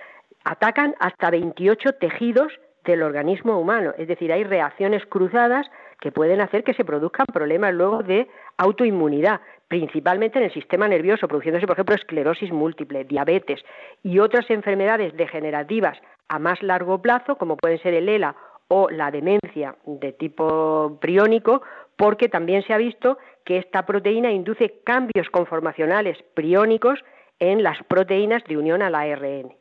atacan hasta veintiocho tejidos del organismo humano. Es decir, hay reacciones cruzadas que pueden hacer que se produzcan problemas luego de autoinmunidad, principalmente en el sistema nervioso, produciéndose, por ejemplo, esclerosis múltiple, diabetes y otras enfermedades degenerativas a más largo plazo, como pueden ser el ELA o la demencia de tipo priónico, porque también se ha visto que esta proteína induce cambios conformacionales priónicos en las proteínas de unión al A R N.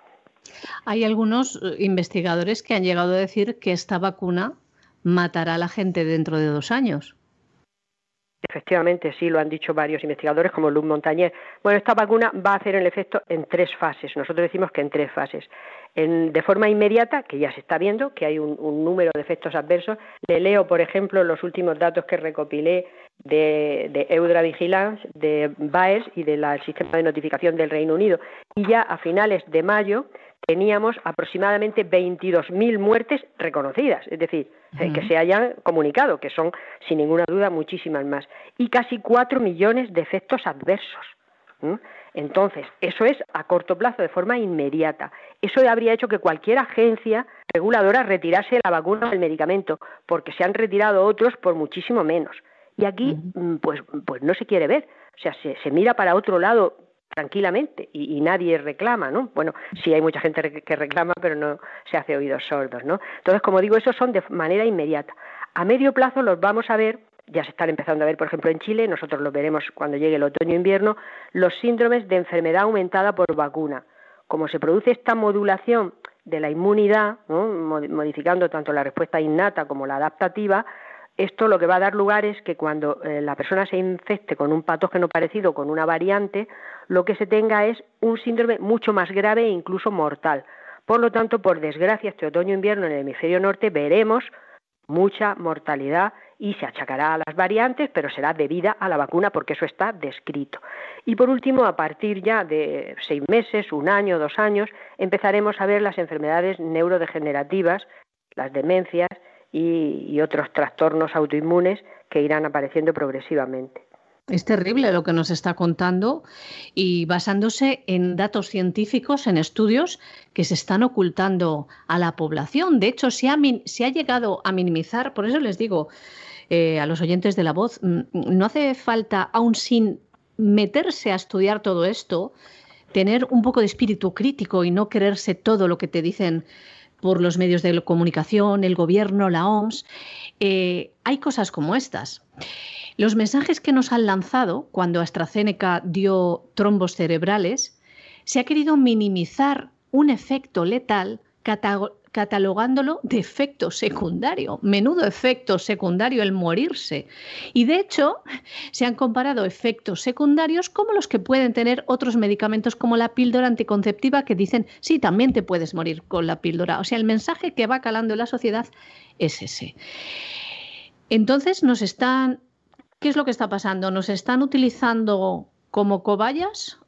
Hay algunos investigadores que han llegado a decir que esta vacuna matará a la gente dentro de dos años. Efectivamente, sí, lo han dicho varios investigadores como Luc Montagnier. Bueno, esta vacuna va a hacer el efecto en tres fases. Nosotros decimos que en tres fases. En, de forma inmediata, que ya se está viendo, que hay un, un número de efectos adversos. Le leo, por ejemplo, los últimos datos que recopilé de, de Eudra Vigilance, de B A E S y del sistema de notificación del Reino Unido. Y ya a finales de mayo teníamos aproximadamente veintidós mil muertes reconocidas, es decir, uh-huh. que se hayan comunicado, que son, sin ninguna duda, muchísimas más, y casi cuatro millones de efectos adversos. ¿Mm? Entonces, eso es a corto plazo, de forma inmediata. Eso habría hecho que cualquier agencia reguladora retirase la vacuna o el medicamento, porque se han retirado otros por muchísimo menos. Y aquí, uh-huh. pues, pues no se quiere ver, o sea, se, se mira para otro lado tranquilamente y, y nadie reclama, ¿no? Bueno, sí hay mucha gente que reclama, pero no se hace oídos sordos, ¿no? Entonces, como digo, esos son de manera inmediata. A medio plazo los vamos a ver, ya se están empezando a ver, por ejemplo, en Chile, nosotros los veremos cuando llegue el otoño-invierno, los síndromes de enfermedad aumentada por vacuna. Como se produce esta modulación de la inmunidad, ¿no? Modificando tanto la respuesta innata como la adaptativa, esto lo que va a dar lugar es que cuando eh, la persona se infecte con un patógeno parecido, con una variante, lo que se tenga es un síndrome mucho más grave e incluso mortal. Por lo tanto, por desgracia, este otoño-invierno en el hemisferio norte veremos mucha mortalidad y se achacará a las variantes, pero será debida a la vacuna porque eso está descrito. Y por último, a partir ya de seis meses, un año, dos años, empezaremos a ver las enfermedades neurodegenerativas, las demencias y, y otros trastornos autoinmunes que irán apareciendo progresivamente. Es terrible lo que nos está contando y basándose en datos científicos, en estudios que se están ocultando a la población. De hecho, se ha, se ha llegado a minimizar, por eso les digo eh, a los oyentes de La Voz, no hace falta, aún sin meterse a estudiar todo esto, tener un poco de espíritu crítico y no creerse todo lo que te dicen por los medios de comunicación, el gobierno, la O M S. Eh, hay cosas como estas. Los mensajes que nos han lanzado cuando AstraZeneca dio trombos cerebrales, se ha querido minimizar un efecto letal catalogándolo de efecto secundario. Menudo efecto secundario el morirse. Y de hecho, se han comparado efectos secundarios como los que pueden tener otros medicamentos como la píldora anticonceptiva que dicen, sí, también te puedes morir con la píldora. O sea, el mensaje que va calando en la sociedad es ese. Entonces, nos están... ¿Qué es lo que está pasando? ¿Nos están utilizando como cobayas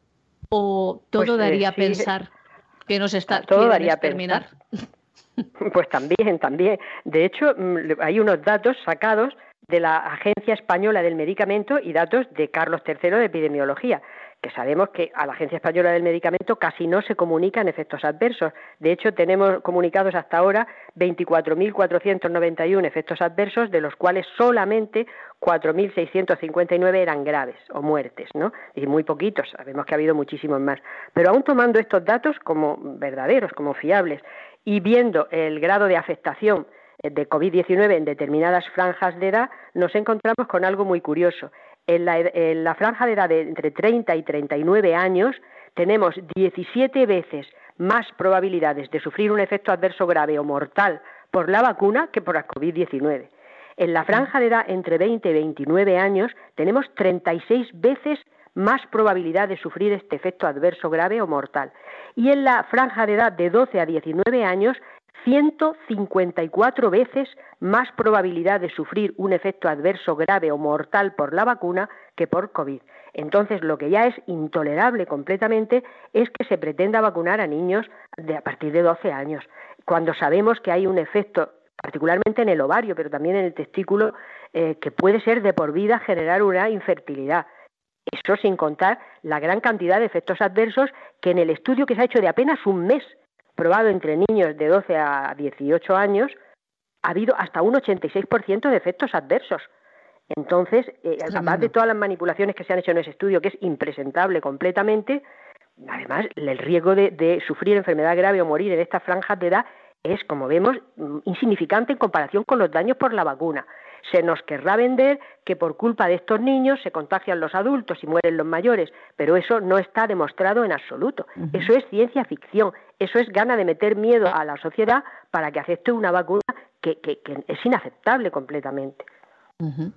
o todo pues, daría eh, a sí, pensar que nos está todo daría a terminar? Pensar. Pues también, también. De hecho, hay unos datos sacados de la Agencia Española del Medicamento y datos de Carlos tercero de Epidemiología, que sabemos que a la Agencia Española del Medicamento casi no se comunican efectos adversos. De hecho, tenemos comunicados hasta ahora veinticuatro mil cuatrocientos noventa y uno efectos adversos, de los cuales solamente cuatro mil seiscientos cincuenta y nueve eran graves o muertes, ¿no? Y muy poquitos, sabemos que ha habido muchísimos más. Pero aún tomando estos datos como verdaderos, como fiables, y viendo el grado de afectación de COVID diecinueve en determinadas franjas de edad, nos encontramos con algo muy curioso. En la, en la franja de edad de entre treinta y treinta y nueve años tenemos diecisiete veces más probabilidades de sufrir un efecto adverso grave o mortal por la vacuna que por la COVID diecinueve. En la franja de edad entre veinte y veintinueve años tenemos treinta y seis veces más probabilidad de sufrir este efecto adverso grave o mortal. Y en la franja de edad de doce a diecinueve años, ciento cincuenta y cuatro veces más probabilidad de sufrir un efecto adverso grave o mortal por la vacuna que por COVID. Entonces, lo que ya es intolerable completamente es que se pretenda vacunar a niños de a partir de doce años, cuando sabemos que hay un efecto, particularmente en el ovario, pero también en el testículo, eh, que puede ser de por vida generar una infertilidad. Eso sin contar la gran cantidad de efectos adversos que en el estudio que se ha hecho de apenas un mes, probado entre niños de doce a dieciocho años, ha habido hasta un ochenta y seis por ciento de efectos adversos. Entonces, eh, además de todas las manipulaciones que se han hecho en ese estudio, que es impresentable completamente, además el riesgo de, de sufrir enfermedad grave o morir en estas franjas de edad es, como vemos, insignificante en comparación con los daños por la vacuna. Se nos querrá vender que por culpa de estos niños se contagian los adultos y mueren los mayores, pero eso no está demostrado en absoluto. Uh-huh. Eso es ciencia ficción, eso es gana de meter miedo a la sociedad para que acepte una vacuna que, que, que es inaceptable completamente. Uh-huh.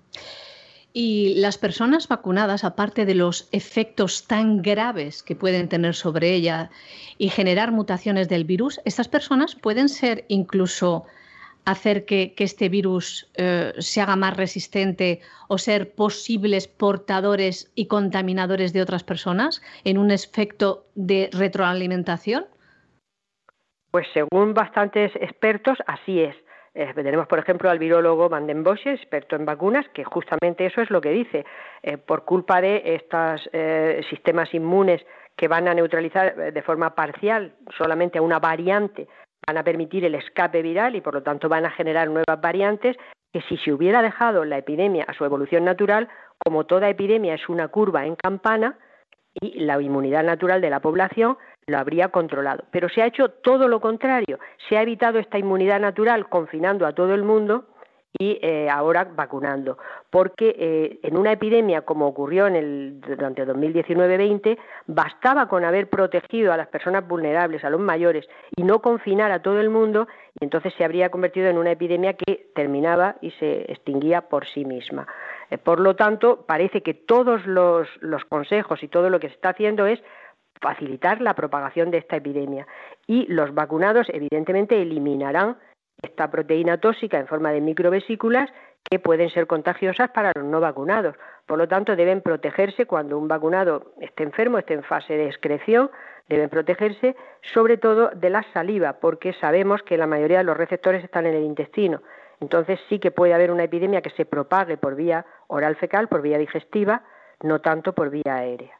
Y las personas vacunadas, aparte de los efectos tan graves que pueden tener sobre ella y generar mutaciones del virus, estas personas pueden ser incluso hacer que, que este virus eh, se haga más resistente o ser posibles portadores y contaminadores de otras personas en un efecto de retroalimentación? Pues según bastantes expertos, así es. Eh, tenemos, por ejemplo, al virólogo Van den Bossche, experto en vacunas, que justamente eso es lo que dice. Eh, por culpa de estos eh, sistemas inmunes que van a neutralizar de forma parcial solamente a una variante, van a permitir el escape viral y por lo tanto van a generar nuevas variantes que si se hubiera dejado la epidemia a su evolución natural, como toda epidemia es una curva en campana y la inmunidad natural de la población lo habría controlado. Pero se ha hecho todo lo contrario, se ha evitado esta inmunidad natural confinando a todo el mundo y eh, ahora vacunando, porque eh, en una epidemia como ocurrió en el, durante dos mil diecinueve veinte, bastaba con haber protegido a las personas vulnerables, a los mayores, y no confinar a todo el mundo, y entonces se habría convertido en una epidemia que terminaba y se extinguía por sí misma. Eh, por lo tanto, parece que todos los, los consejos y todo lo que se está haciendo es facilitar la propagación de esta epidemia, y los vacunados evidentemente eliminarán esta proteína tóxica en forma de microvesículas que pueden ser contagiosas para los no vacunados. Por lo tanto, deben protegerse cuando un vacunado esté enfermo, esté en fase de excreción, deben protegerse sobre todo de la saliva, porque sabemos que la mayoría de los receptores están en el intestino. Entonces sí que puede haber una epidemia que se propague por vía oral fecal, por vía digestiva, no tanto por vía aérea.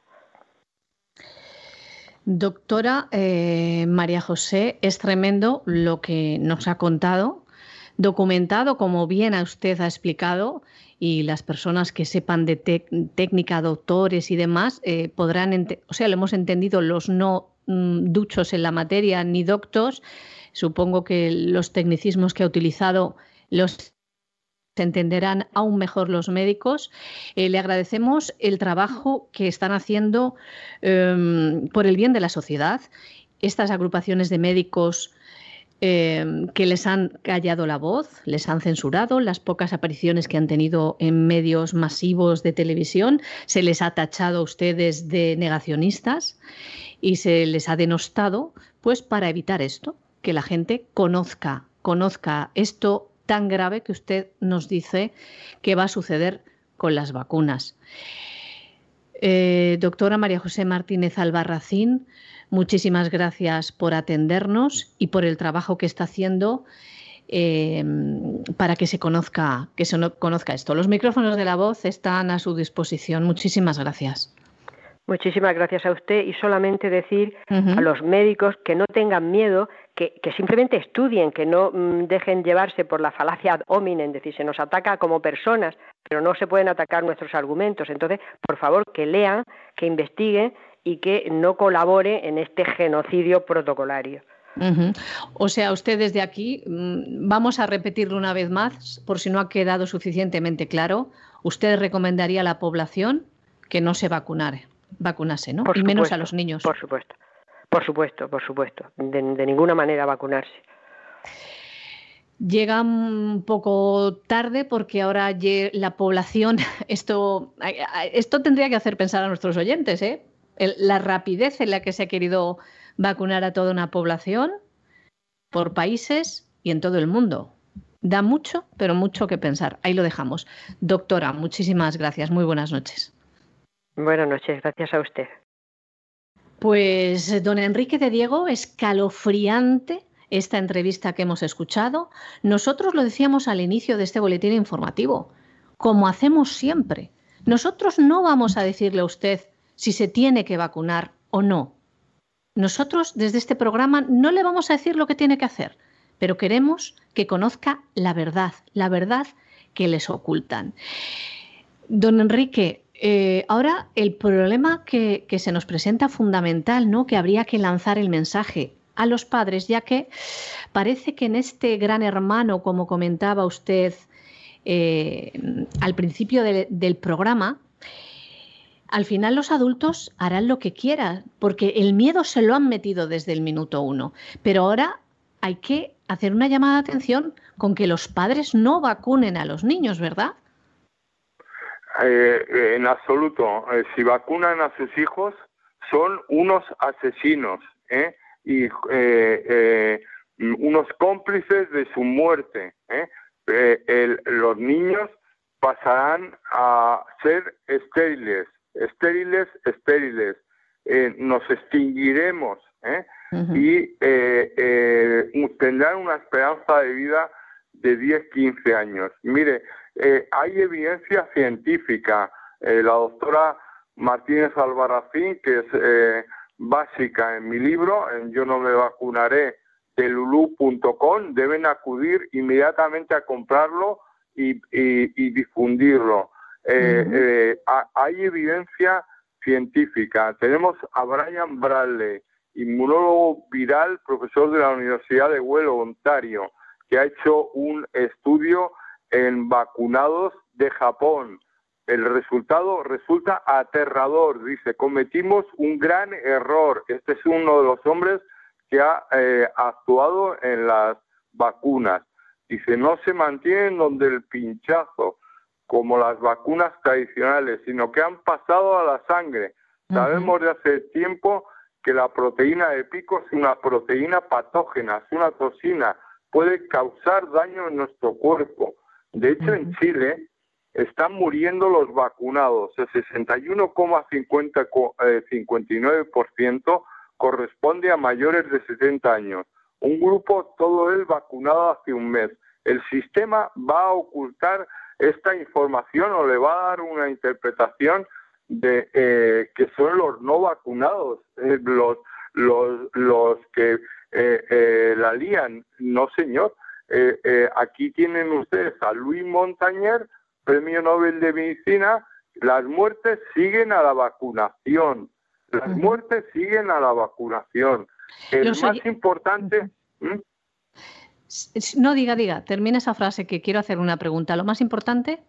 Doctora eh, María José, es tremendo lo que nos ha contado, documentado, como bien a usted ha explicado, y las personas que sepan de técnica, doctores y demás, eh, podrán, o sea, lo hemos entendido los no mm, duchos en la materia ni doctos. Supongo que los tecnicismos que ha utilizado los entenderán aún mejor los médicos. Eh, le agradecemos el trabajo que están haciendo eh, por el bien de la sociedad. Estas agrupaciones de médicos eh, que les han callado la voz, les han censurado, las pocas apariciones que han tenido en medios masivos de televisión, se les ha tachado a ustedes de negacionistas y se les ha denostado, pues para evitar esto, que la gente conozca, conozca esto tan grave que usted nos dice que va a suceder con las vacunas. Eh, doctora María José Martínez Albarracín, muchísimas gracias por atendernos y por el trabajo que está haciendo eh, para que se conozca, que se conozca esto. Los micrófonos de La Voz están a su disposición. Muchísimas gracias. Muchísimas gracias a usted y solamente decir Uh-huh. a los médicos que no tengan miedo, que, que simplemente estudien, que no mmm, dejen llevarse por la falacia ad hominem, es decir, se nos ataca como personas, pero no se pueden atacar nuestros argumentos. Entonces, por favor, que lean, que investiguen y que no colabore en este genocidio protocolario. Uh-huh. O sea, usted desde aquí, vamos a repetirlo una vez más, por si no ha quedado suficientemente claro, usted recomendaría a la población que no se vacunara, vacunase, ¿no? Por y supuesto, menos a los niños. Por supuesto, por supuesto, por supuesto, de, de ninguna manera vacunarse. Llega un poco tarde porque ahora la población, esto, esto tendría que hacer pensar a nuestros oyentes, ¿eh? El, la rapidez en la que se ha querido vacunar a toda una población por países y en todo el mundo. Da mucho, pero mucho que pensar. Ahí lo dejamos. Doctora, muchísimas gracias. Muy buenas noches. Buenas noches, gracias a usted. Pues don Enrique de Diego, escalofriante esta entrevista que hemos escuchado. Nosotros lo decíamos al inicio de este boletín informativo, como hacemos siempre. Nosotros no vamos a decirle a usted si se tiene que vacunar o no. Nosotros desde este programa no le vamos a decir lo que tiene que hacer, pero queremos que conozca la verdad, la verdad que les ocultan. Don Enrique, eh, ahora el problema que, que se nos presenta fundamental, ¿no? Que habría que lanzar el mensaje a los padres, ya que parece que en este gran hermano, como comentaba usted eh, al principio de, del programa, al final los adultos harán lo que quieran, porque el miedo se lo han metido desde el minuto uno. Pero ahora hay que hacer una llamada de atención con que los padres no vacunen a los niños, ¿verdad? Eh, en absoluto. Eh, si vacunan a sus hijos, son unos asesinos, ¿eh? y eh, eh, unos cómplices de su muerte. ¿eh? Eh, el, los niños pasarán a ser estériles. estériles, estériles, eh, nos extinguiremos ¿eh? Uh-huh. y eh, eh, tendrán una esperanza de vida de diez, quince años. Mire, eh, hay evidencia científica, eh, la doctora Martínez Albarracín, que es eh, básica en mi libro, en Yo no me vacunaré, de lulu punto com, deben acudir inmediatamente a comprarlo y, y, y difundirlo. Eh, uh-huh. eh, hay evidencia científica. Tenemos a Brian Bradley, inmunólogo viral, profesor de la Universidad de Wells, Ontario, que ha hecho un estudio en vacunados de Japón. El resultado resulta aterrador. Dice, cometimos un gran error. Este es uno de los hombres que ha eh, actuado en las vacunas. Dice, no se mantienen donde el pinchazo, como las vacunas tradicionales, sino que han pasado a la sangre. Uh-huh. Sabemos de hace tiempo que la proteína de pico es una proteína patógena, es una toxina, puede causar daño en nuestro cuerpo. De hecho, uh-huh. en Chile están muriendo los vacunados. El sesenta y uno coma cincuenta y nueve por ciento corresponde a mayores de setenta años. Un grupo, todo él vacunado hace un mes. el sistema va a ocultar esta información o le va a dar una interpretación de eh, que son los no vacunados, eh, los, los, los que eh, eh, la lían. No, señor. Eh, eh, aquí tienen ustedes a Luis Montañer, Premio Nobel de Medicina. Las muertes siguen a la vacunación. Las uh-huh. muertes siguen a la vacunación. El Los más oye... importante... Uh-huh. ¿Mm? No, diga, diga. Termina esa frase que quiero hacer una pregunta. ¿Lo más importante?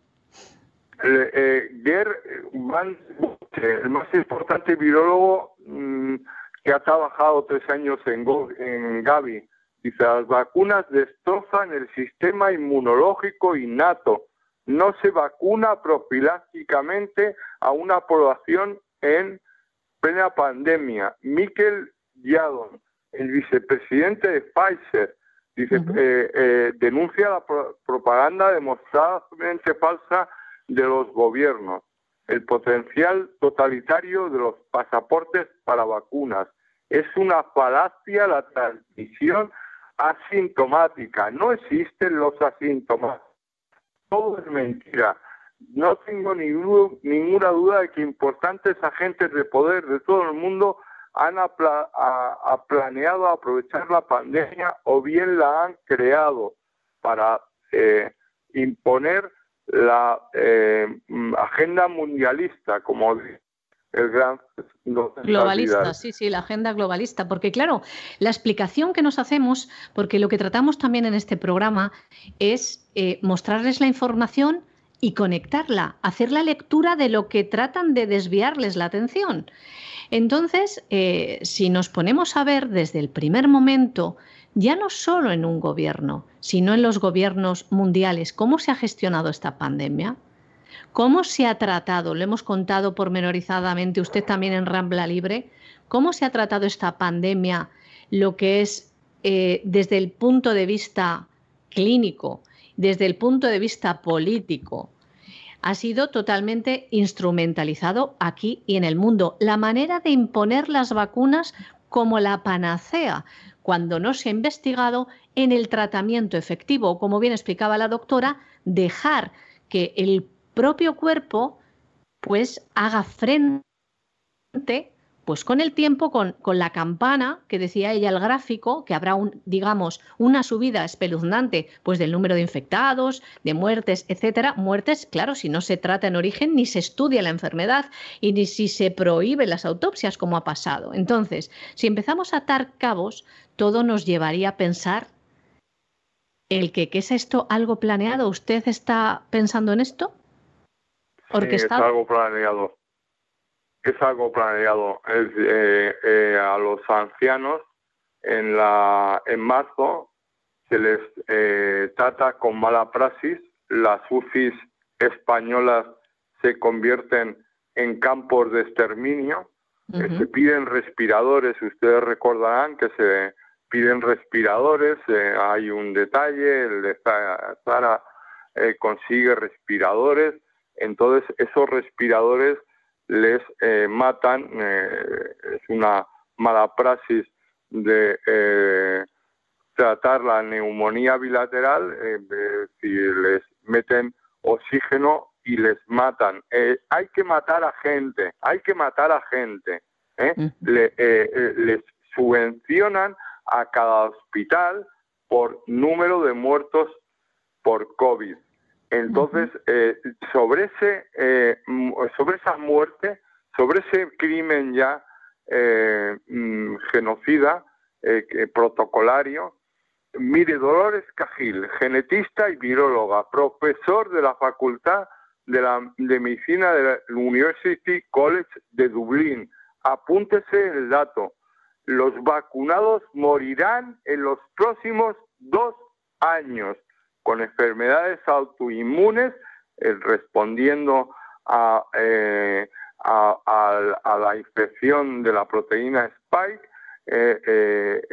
Eh, eh, Gerd Van, el más importante virólogo mmm, que ha trabajado tres años en, Go, en Gavi, dice: las vacunas destrozan el sistema inmunológico innato. No se vacuna profilácticamente a una población en plena pandemia. Mikel Yadon, el vicepresidente de Pfizer, dice, uh-huh. eh, eh, denuncia la pro- propaganda demostradamente falsa de los gobiernos, el potencial totalitario de los pasaportes para vacunas. Es una falacia la transmisión asintomática. No existen los asintomáticos. Todo es mentira. No tengo ningún, ninguna duda de que importantes agentes de poder de todo el mundo han apla, a, a planeado aprovechar la pandemia o bien la han creado para eh, imponer la eh, agenda mundialista, como el gran globalista, sí, sí, la agenda globalista, porque claro, la explicación que nos hacemos, porque lo que tratamos también en este programa es eh, mostrarles la información y conectarla, hacer la lectura de lo que tratan de desviarles la atención. Entonces, eh, si nos ponemos a ver desde el primer momento, ya no solo en un gobierno, sino en los gobiernos mundiales, cómo se ha gestionado esta pandemia, cómo se ha tratado, lo hemos contado pormenorizadamente usted también en Rambla Libre, cómo se ha tratado esta pandemia, lo que es eh, desde el punto de vista clínico, desde el punto de vista político, ha sido totalmente instrumentalizado aquí y en el mundo. La manera de imponer las vacunas como la panacea, cuando no se ha investigado en el tratamiento efectivo, como bien explicaba la doctora, dejar que el propio cuerpo pues haga frente pues con el tiempo, con, con la campana que decía ella, el gráfico, que habrá un, digamos, una subida espeluznante pues del número de infectados, de muertes, etcétera. Muertes, claro, si no se trata en origen, ni se estudia la enfermedad y ni si se prohíben las autopsias, como ha pasado. Entonces, si empezamos a atar cabos, todo nos llevaría a pensar el que, ¿qué es esto? ¿Algo planeado? ¿Usted está pensando en esto? Sí, es algo planeado. Es algo planeado. Es, eh, eh, a los ancianos en la en marzo se les eh, trata con mala praxis. Las U C Is españolas se convierten en campos de exterminio. Uh-huh. eh, se piden respiradores. Ustedes recordarán que se piden respiradores. Eh, hay un detalle. El de Zara eh, consigue respiradores. Entonces esos respiradores les eh, matan, eh, es una mala praxis de eh, tratar la neumonía bilateral, eh, de, si les meten oxígeno y les matan. Eh, hay que matar a gente, hay que matar a gente. ¿eh? Le, eh, les subvencionan a cada hospital por número de muertos por COVID. Entonces, eh, sobre ese, eh, sobre esa muerte, sobre ese crimen ya eh, genocida, eh, protocolario, mire, Dolores Cajil, genetista y viróloga, profesor de la Facultad de, la, de Medicina de la University College de Dublín. Apúntese el dato. Los vacunados morirán en los próximos dos años con enfermedades autoinmunes, eh, respondiendo a, eh, a, a, a la infección de la proteína Spike eh, eh,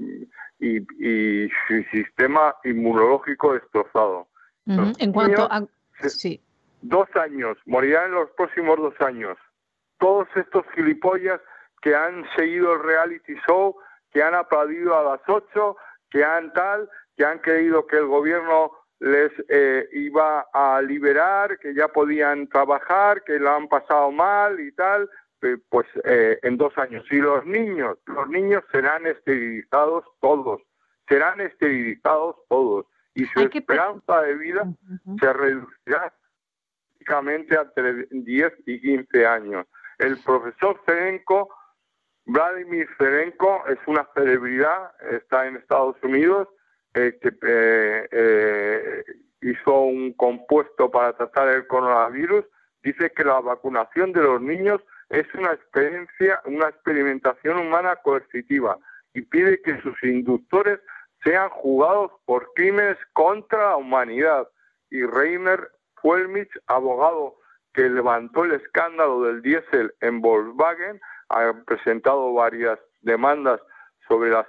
y, y su sistema inmunológico destrozado. Uh-huh. En cuanto a... Sí. Dos años, morirán en los próximos dos años. Todos estos gilipollas que han seguido el reality show, que han aplaudido a las ocho, que han tal... que han creído que el gobierno les eh, iba a liberar, que ya podían trabajar, que lo han pasado mal y tal, eh, pues eh, en dos años. Y los niños, los niños serán esterilizados todos, serán esterilizados todos. Y su esperanza de vida uh-huh. se reducirá prácticamente entre diez y quince años. El profesor Zelenko, Vladimir Zelenko, es una celebridad, está en Estados Unidos, eh, que eh, eh, hizo un compuesto para tratar el coronavirus. Dice que la vacunación de los niños es una experiencia, una experimentación humana coercitiva, y pide que sus inductores sean juzgados por crímenes contra la humanidad. Y Rainer Fuellmich, abogado que levantó el escándalo del diésel en Volkswagen, ha presentado varias demandas sobre las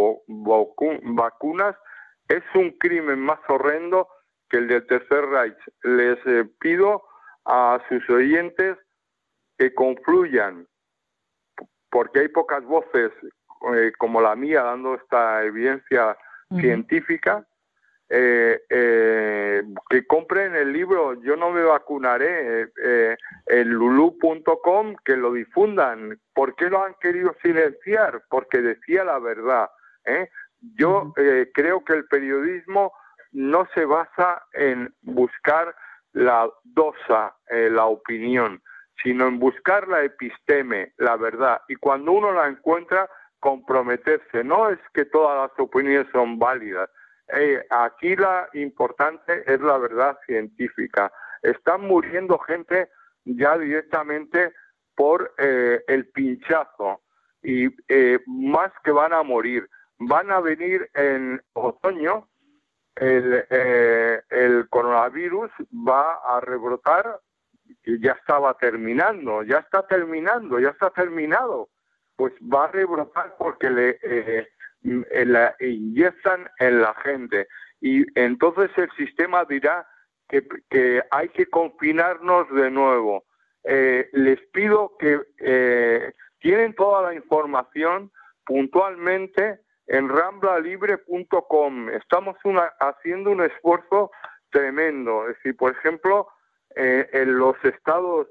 vacunas. Es un crimen más horrendo que el del Tercer Reich. Les eh, pido a sus oyentes que confluyan, porque hay pocas voces eh, como la mía dando esta evidencia uh-huh. científica, eh, eh, que compren el libro Yo no me vacunaré eh, eh, en lulu punto com, que lo difundan. ¿Por qué lo han querido silenciar? Porque decía la verdad, ¿eh? Yo eh, creo que el periodismo no se basa en buscar la dosa, eh, la opinión, sino en buscar la episteme, la verdad. Y cuando uno la encuentra, comprometerse. No es que todas las opiniones son válidas. Eh, aquí la importante es la verdad científica. Están muriendo gente ya directamente por eh, el pinchazo, y eh, más que van a morir. Van a venir en otoño, el, eh, el coronavirus va a rebrotar, y ya estaba terminando, ya está terminando, ya está terminado, pues va a rebrotar porque le eh, la inyectan en la gente, y entonces el sistema dirá que, que hay que confinarnos de nuevo. Eh, les pido que eh, tienen toda la información puntualmente en rambla libre punto com. Estamos una, haciendo un esfuerzo tremendo. Es decir, por ejemplo, eh, en los estados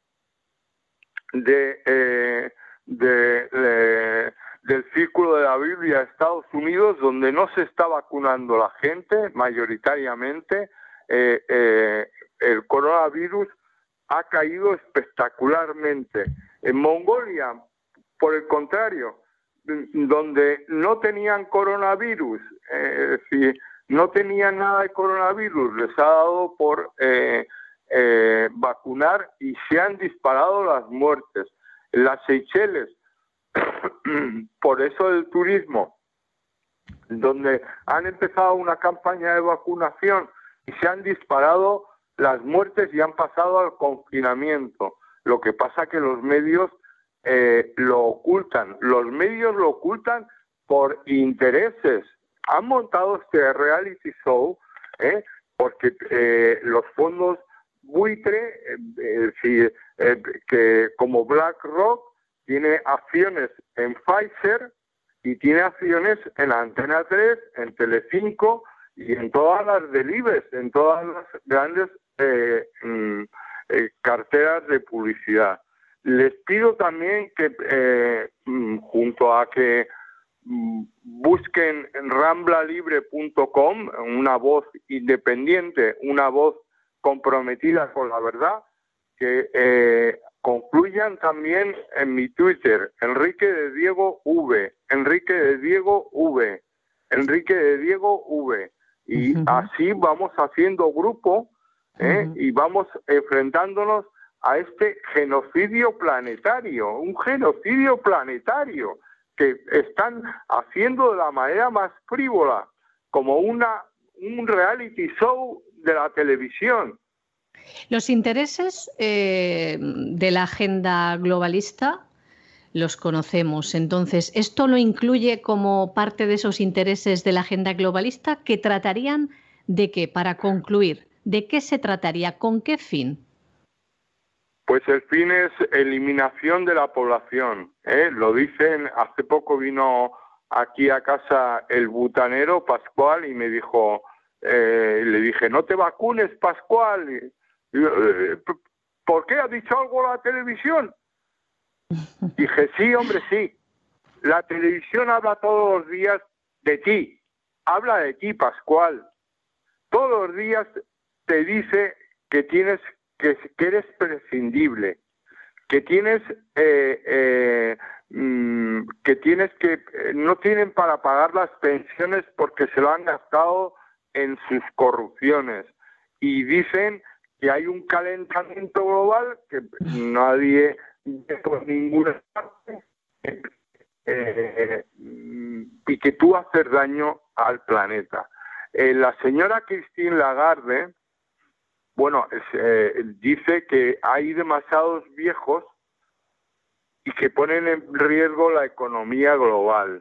de, eh, de, de del Círculo de la Biblia, Estados Unidos, donde no se está vacunando la gente mayoritariamente, eh, eh, el coronavirus ha caído espectacularmente. En Mongolia, por el contrario, donde no tenían coronavirus, eh, es decir, no tenían nada de coronavirus, les ha dado por eh, eh, vacunar, y se han disparado las muertes. Las Seychelles, por eso el turismo, donde han empezado una campaña de vacunación y se han disparado las muertes y han pasado al confinamiento. Lo que pasa que los medios eh, lo ocultan. Los medios lo ocultan por intereses. Han montado este reality show eh, porque eh, los fondos buitre, eh, eh, eh, que como BlackRock, tiene acciones en Pfizer y tiene acciones en Antena tres, en Telecinco y en todas las del IBEX, en todas las grandes eh, mm, eh, carteras de publicidad. Les pido también que, eh, mm, junto a que mm, busquen en rambla libre punto com, una voz independiente, una voz comprometida con la verdad, que eh, concluyan también en mi Twitter, Enrique de Diego V, Enrique de Diego V, Enrique de Diego V, y uh-huh. así vamos haciendo grupo ¿eh? uh-huh. y vamos enfrentándonos a este genocidio planetario, un genocidio planetario que están haciendo de la manera más frívola, como una un reality show de la televisión. Los intereses eh, de la agenda globalista los conocemos. Entonces, ¿esto lo incluye como parte de esos intereses de la agenda globalista que tratarían de qué? Para concluir, ¿de qué se trataría? ¿Con qué fin? Pues el fin es eliminación de la población. ¿eh? Lo dicen, hace poco vino aquí a casa el butanero Pascual y me dijo, eh, le dije, no te vacunes, Pascual. Y, y, eh, ¿por qué? ¿Ha dicho algo la televisión? Dije, sí, hombre, sí. La televisión habla todos los días de ti. Habla de ti, Pascual. Todos los días te dice que tienes que, que eres prescindible, que tienes eh, eh, mmm, que tienes que eh, no tienen para pagar las pensiones porque se lo han gastado en sus corrupciones, y dicen que hay un calentamiento global que nadie ve por ninguna parte, eh, eh, y que tú haces daño al planeta. Eh, la señora Christine Lagarde, bueno, es, eh, dice que hay demasiados viejos y que ponen en riesgo la economía global.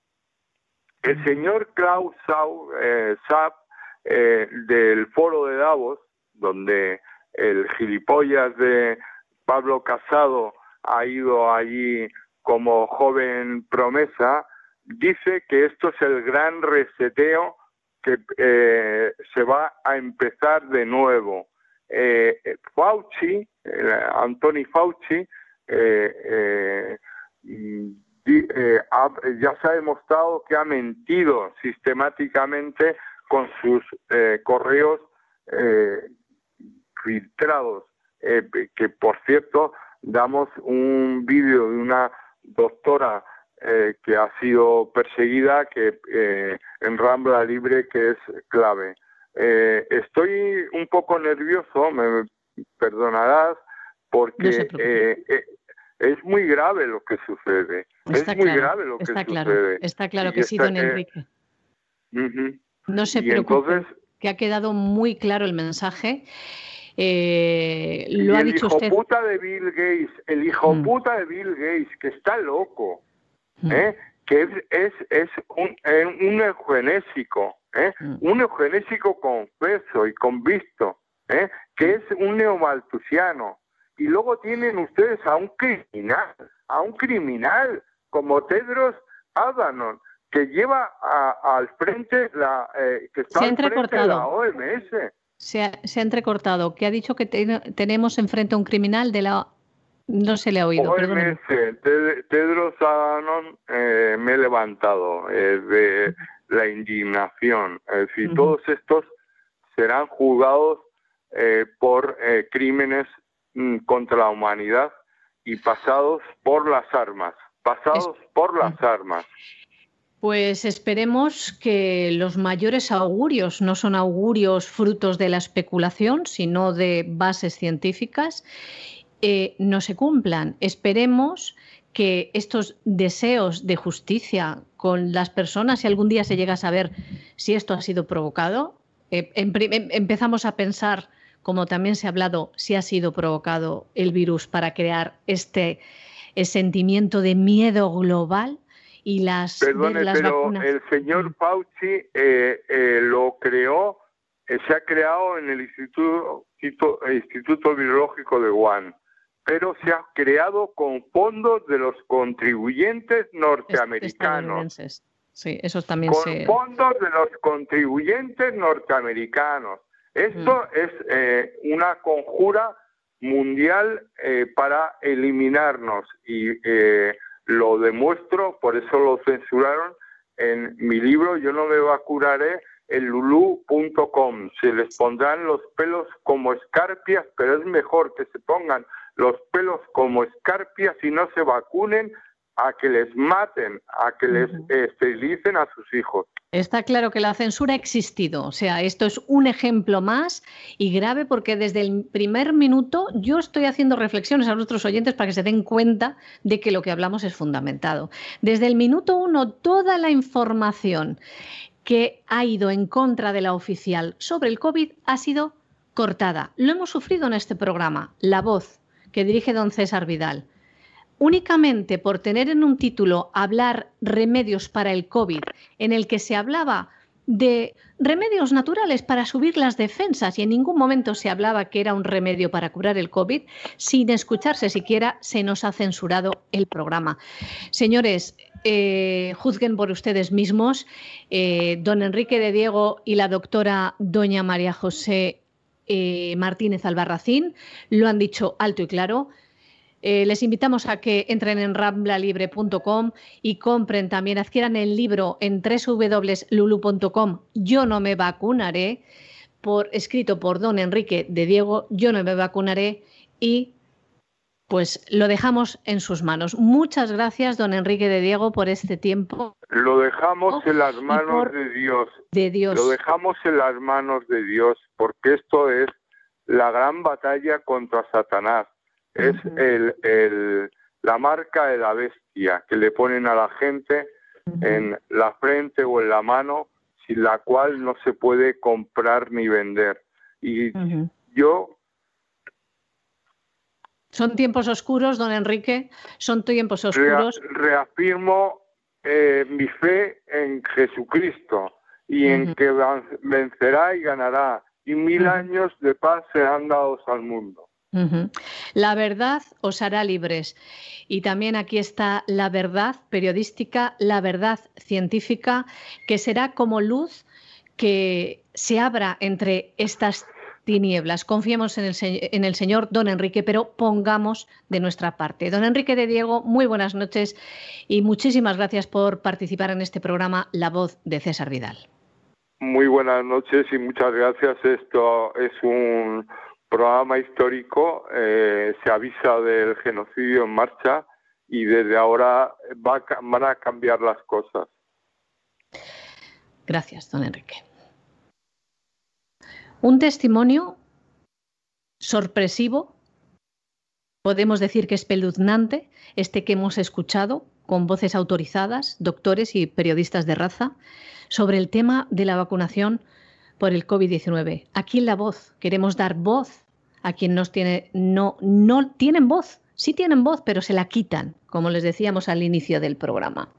El señor Klaus eh, Schwab, eh, del Foro de Davos, donde el gilipollas de Pablo Casado ha ido allí como joven promesa, dice que esto es el gran reseteo, que eh, se va a empezar de nuevo. Eh, Fauci, eh, Anthony Fauci, eh, eh, di, eh, ha, ya se ha demostrado que ha mentido sistemáticamente con sus eh, correos eh, filtrados, eh, que por cierto damos un vídeo de una doctora Eh, que ha sido perseguida, que eh, en Rambla Libre, que es clave. Eh, estoy un poco nervioso, me perdonarás, porque no eh, eh, es muy grave lo que sucede. Está es muy claro, grave lo que está claro, sucede. Está claro y que sí, está, don Enrique. Eh, uh-huh. No se y preocupe, entonces, que ha quedado muy claro el mensaje. Eh, lo y ha el dicho hijo usted. puta de Bill Gates, el hijo mm. puta de Bill Gates, que está loco, Mm. ¿eh? que es, es, es un, un eugenésico, ¿eh? Mm. un eugenésico confeso y convicto, ¿eh? que es un neomalthusiano. Y luego tienen ustedes a un criminal, a un criminal como Tedros Adhanom, que lleva a, al frente la eh, que está al frente de la O M S. Se ha, se ha entrecortado, que ha dicho que te, tenemos enfrente a un criminal de la... No se le ha oído, O M S, perdóneme. Tedros Adhanom, eh, me he levantado eh, de la indignación. Es decir, uh-huh. todos estos serán juzgados eh, por eh, crímenes mm, contra la humanidad y pasados por las armas. Pasados es... por las armas. Pues esperemos que los mayores augurios no son augurios frutos de la especulación, sino de bases científicas, eh, no se cumplan. Esperemos que estos deseos de justicia con las personas, si algún día se llega a saber si esto ha sido provocado, eh, em, em, empezamos a pensar, como también se ha hablado, si ha sido provocado el virus para crear este el sentimiento de miedo global. Y las, Perdone, las pero vacunas. El señor Fauci eh, eh, lo creó, eh, se ha creado en el Instituto, Instituto Virológico de Wuhan, pero se ha creado con fondos de los contribuyentes norteamericanos. Sí, esos también con se... fondos de los contribuyentes norteamericanos. Esto mm. es eh, una conjura mundial eh, para eliminarnos y... Eh, lo demuestro, por eso lo censuraron en mi libro Yo no me vacunaré, en lulu punto com. Se les pondrán los pelos como escarpias, pero es mejor que se pongan los pelos como escarpias y no se vacunen a que les maten, a que les esterilicen a sus hijos. Está claro que la censura ha existido, o sea, esto es un ejemplo más y grave porque desde el primer minuto yo estoy haciendo reflexiones a nuestros oyentes para que se den cuenta de que lo que hablamos es fundamentado. Desde el minuto uno, toda la información que ha ido en contra de la oficial sobre el COVID ha sido cortada. Lo hemos sufrido en este programa, La Voz, que dirige don César Vidal. Únicamente por tener en un título hablar remedios para el COVID, en el que se hablaba de remedios naturales para subir las defensas y en ningún momento se hablaba que era un remedio para curar el COVID, sin escucharse siquiera se nos ha censurado el programa. Señores, eh, juzguen por ustedes mismos. Eh, don Enrique de Diego y la doctora doña María José eh, Martínez Albarracín lo han dicho alto y claro. Eh, les invitamos a que entren en rambla libre punto com y compren también, adquieran el libro en doble u doble u doble u punto lulu punto com, Yo no me vacunaré, por, escrito por don Enrique de Diego, Yo no me vacunaré, y pues lo dejamos en sus manos. Muchas gracias, don Enrique de Diego, por este tiempo. Lo dejamos en las manos de Dios. De Dios. Lo dejamos en las manos de Dios, porque esto es la gran batalla contra Satanás. Es uh-huh. el, el, la marca de la bestia que le ponen a la gente uh-huh. en la frente o en la mano, sin la cual no se puede comprar ni vender. Y uh-huh. yo... Son tiempos oscuros, don Enrique, son tiempos oscuros. Re, reafirmo eh, mi fe en Jesucristo y uh-huh. en que vencerá y ganará, y mil uh-huh. años de paz serán dados al mundo. Uh-huh. La verdad os hará libres. Y también aquí está la verdad periodística, la verdad científica, que será como luz que se abra entre estas tinieblas. Confiemos en el, en el Señor, don Enrique, pero pongamos de nuestra parte. Don Enrique de Diego, muy buenas noches y muchísimas gracias por participar en este programa La Voz de César Vidal. Muy buenas noches y muchas gracias. Esto es un programa histórico, eh, se avisa del genocidio en marcha y desde ahora va a, van a cambiar las cosas. Gracias, don Enrique. Un testimonio sorpresivo, podemos decir que espeluznante, este que hemos escuchado con voces autorizadas, doctores y periodistas de raza, sobre el tema de la vacunación por el COVID diecinueve. Aquí en La Voz queremos dar voz a quien nos tiene, no, no tienen voz. Sí tienen voz, pero se la quitan, como les decíamos al inicio del programa.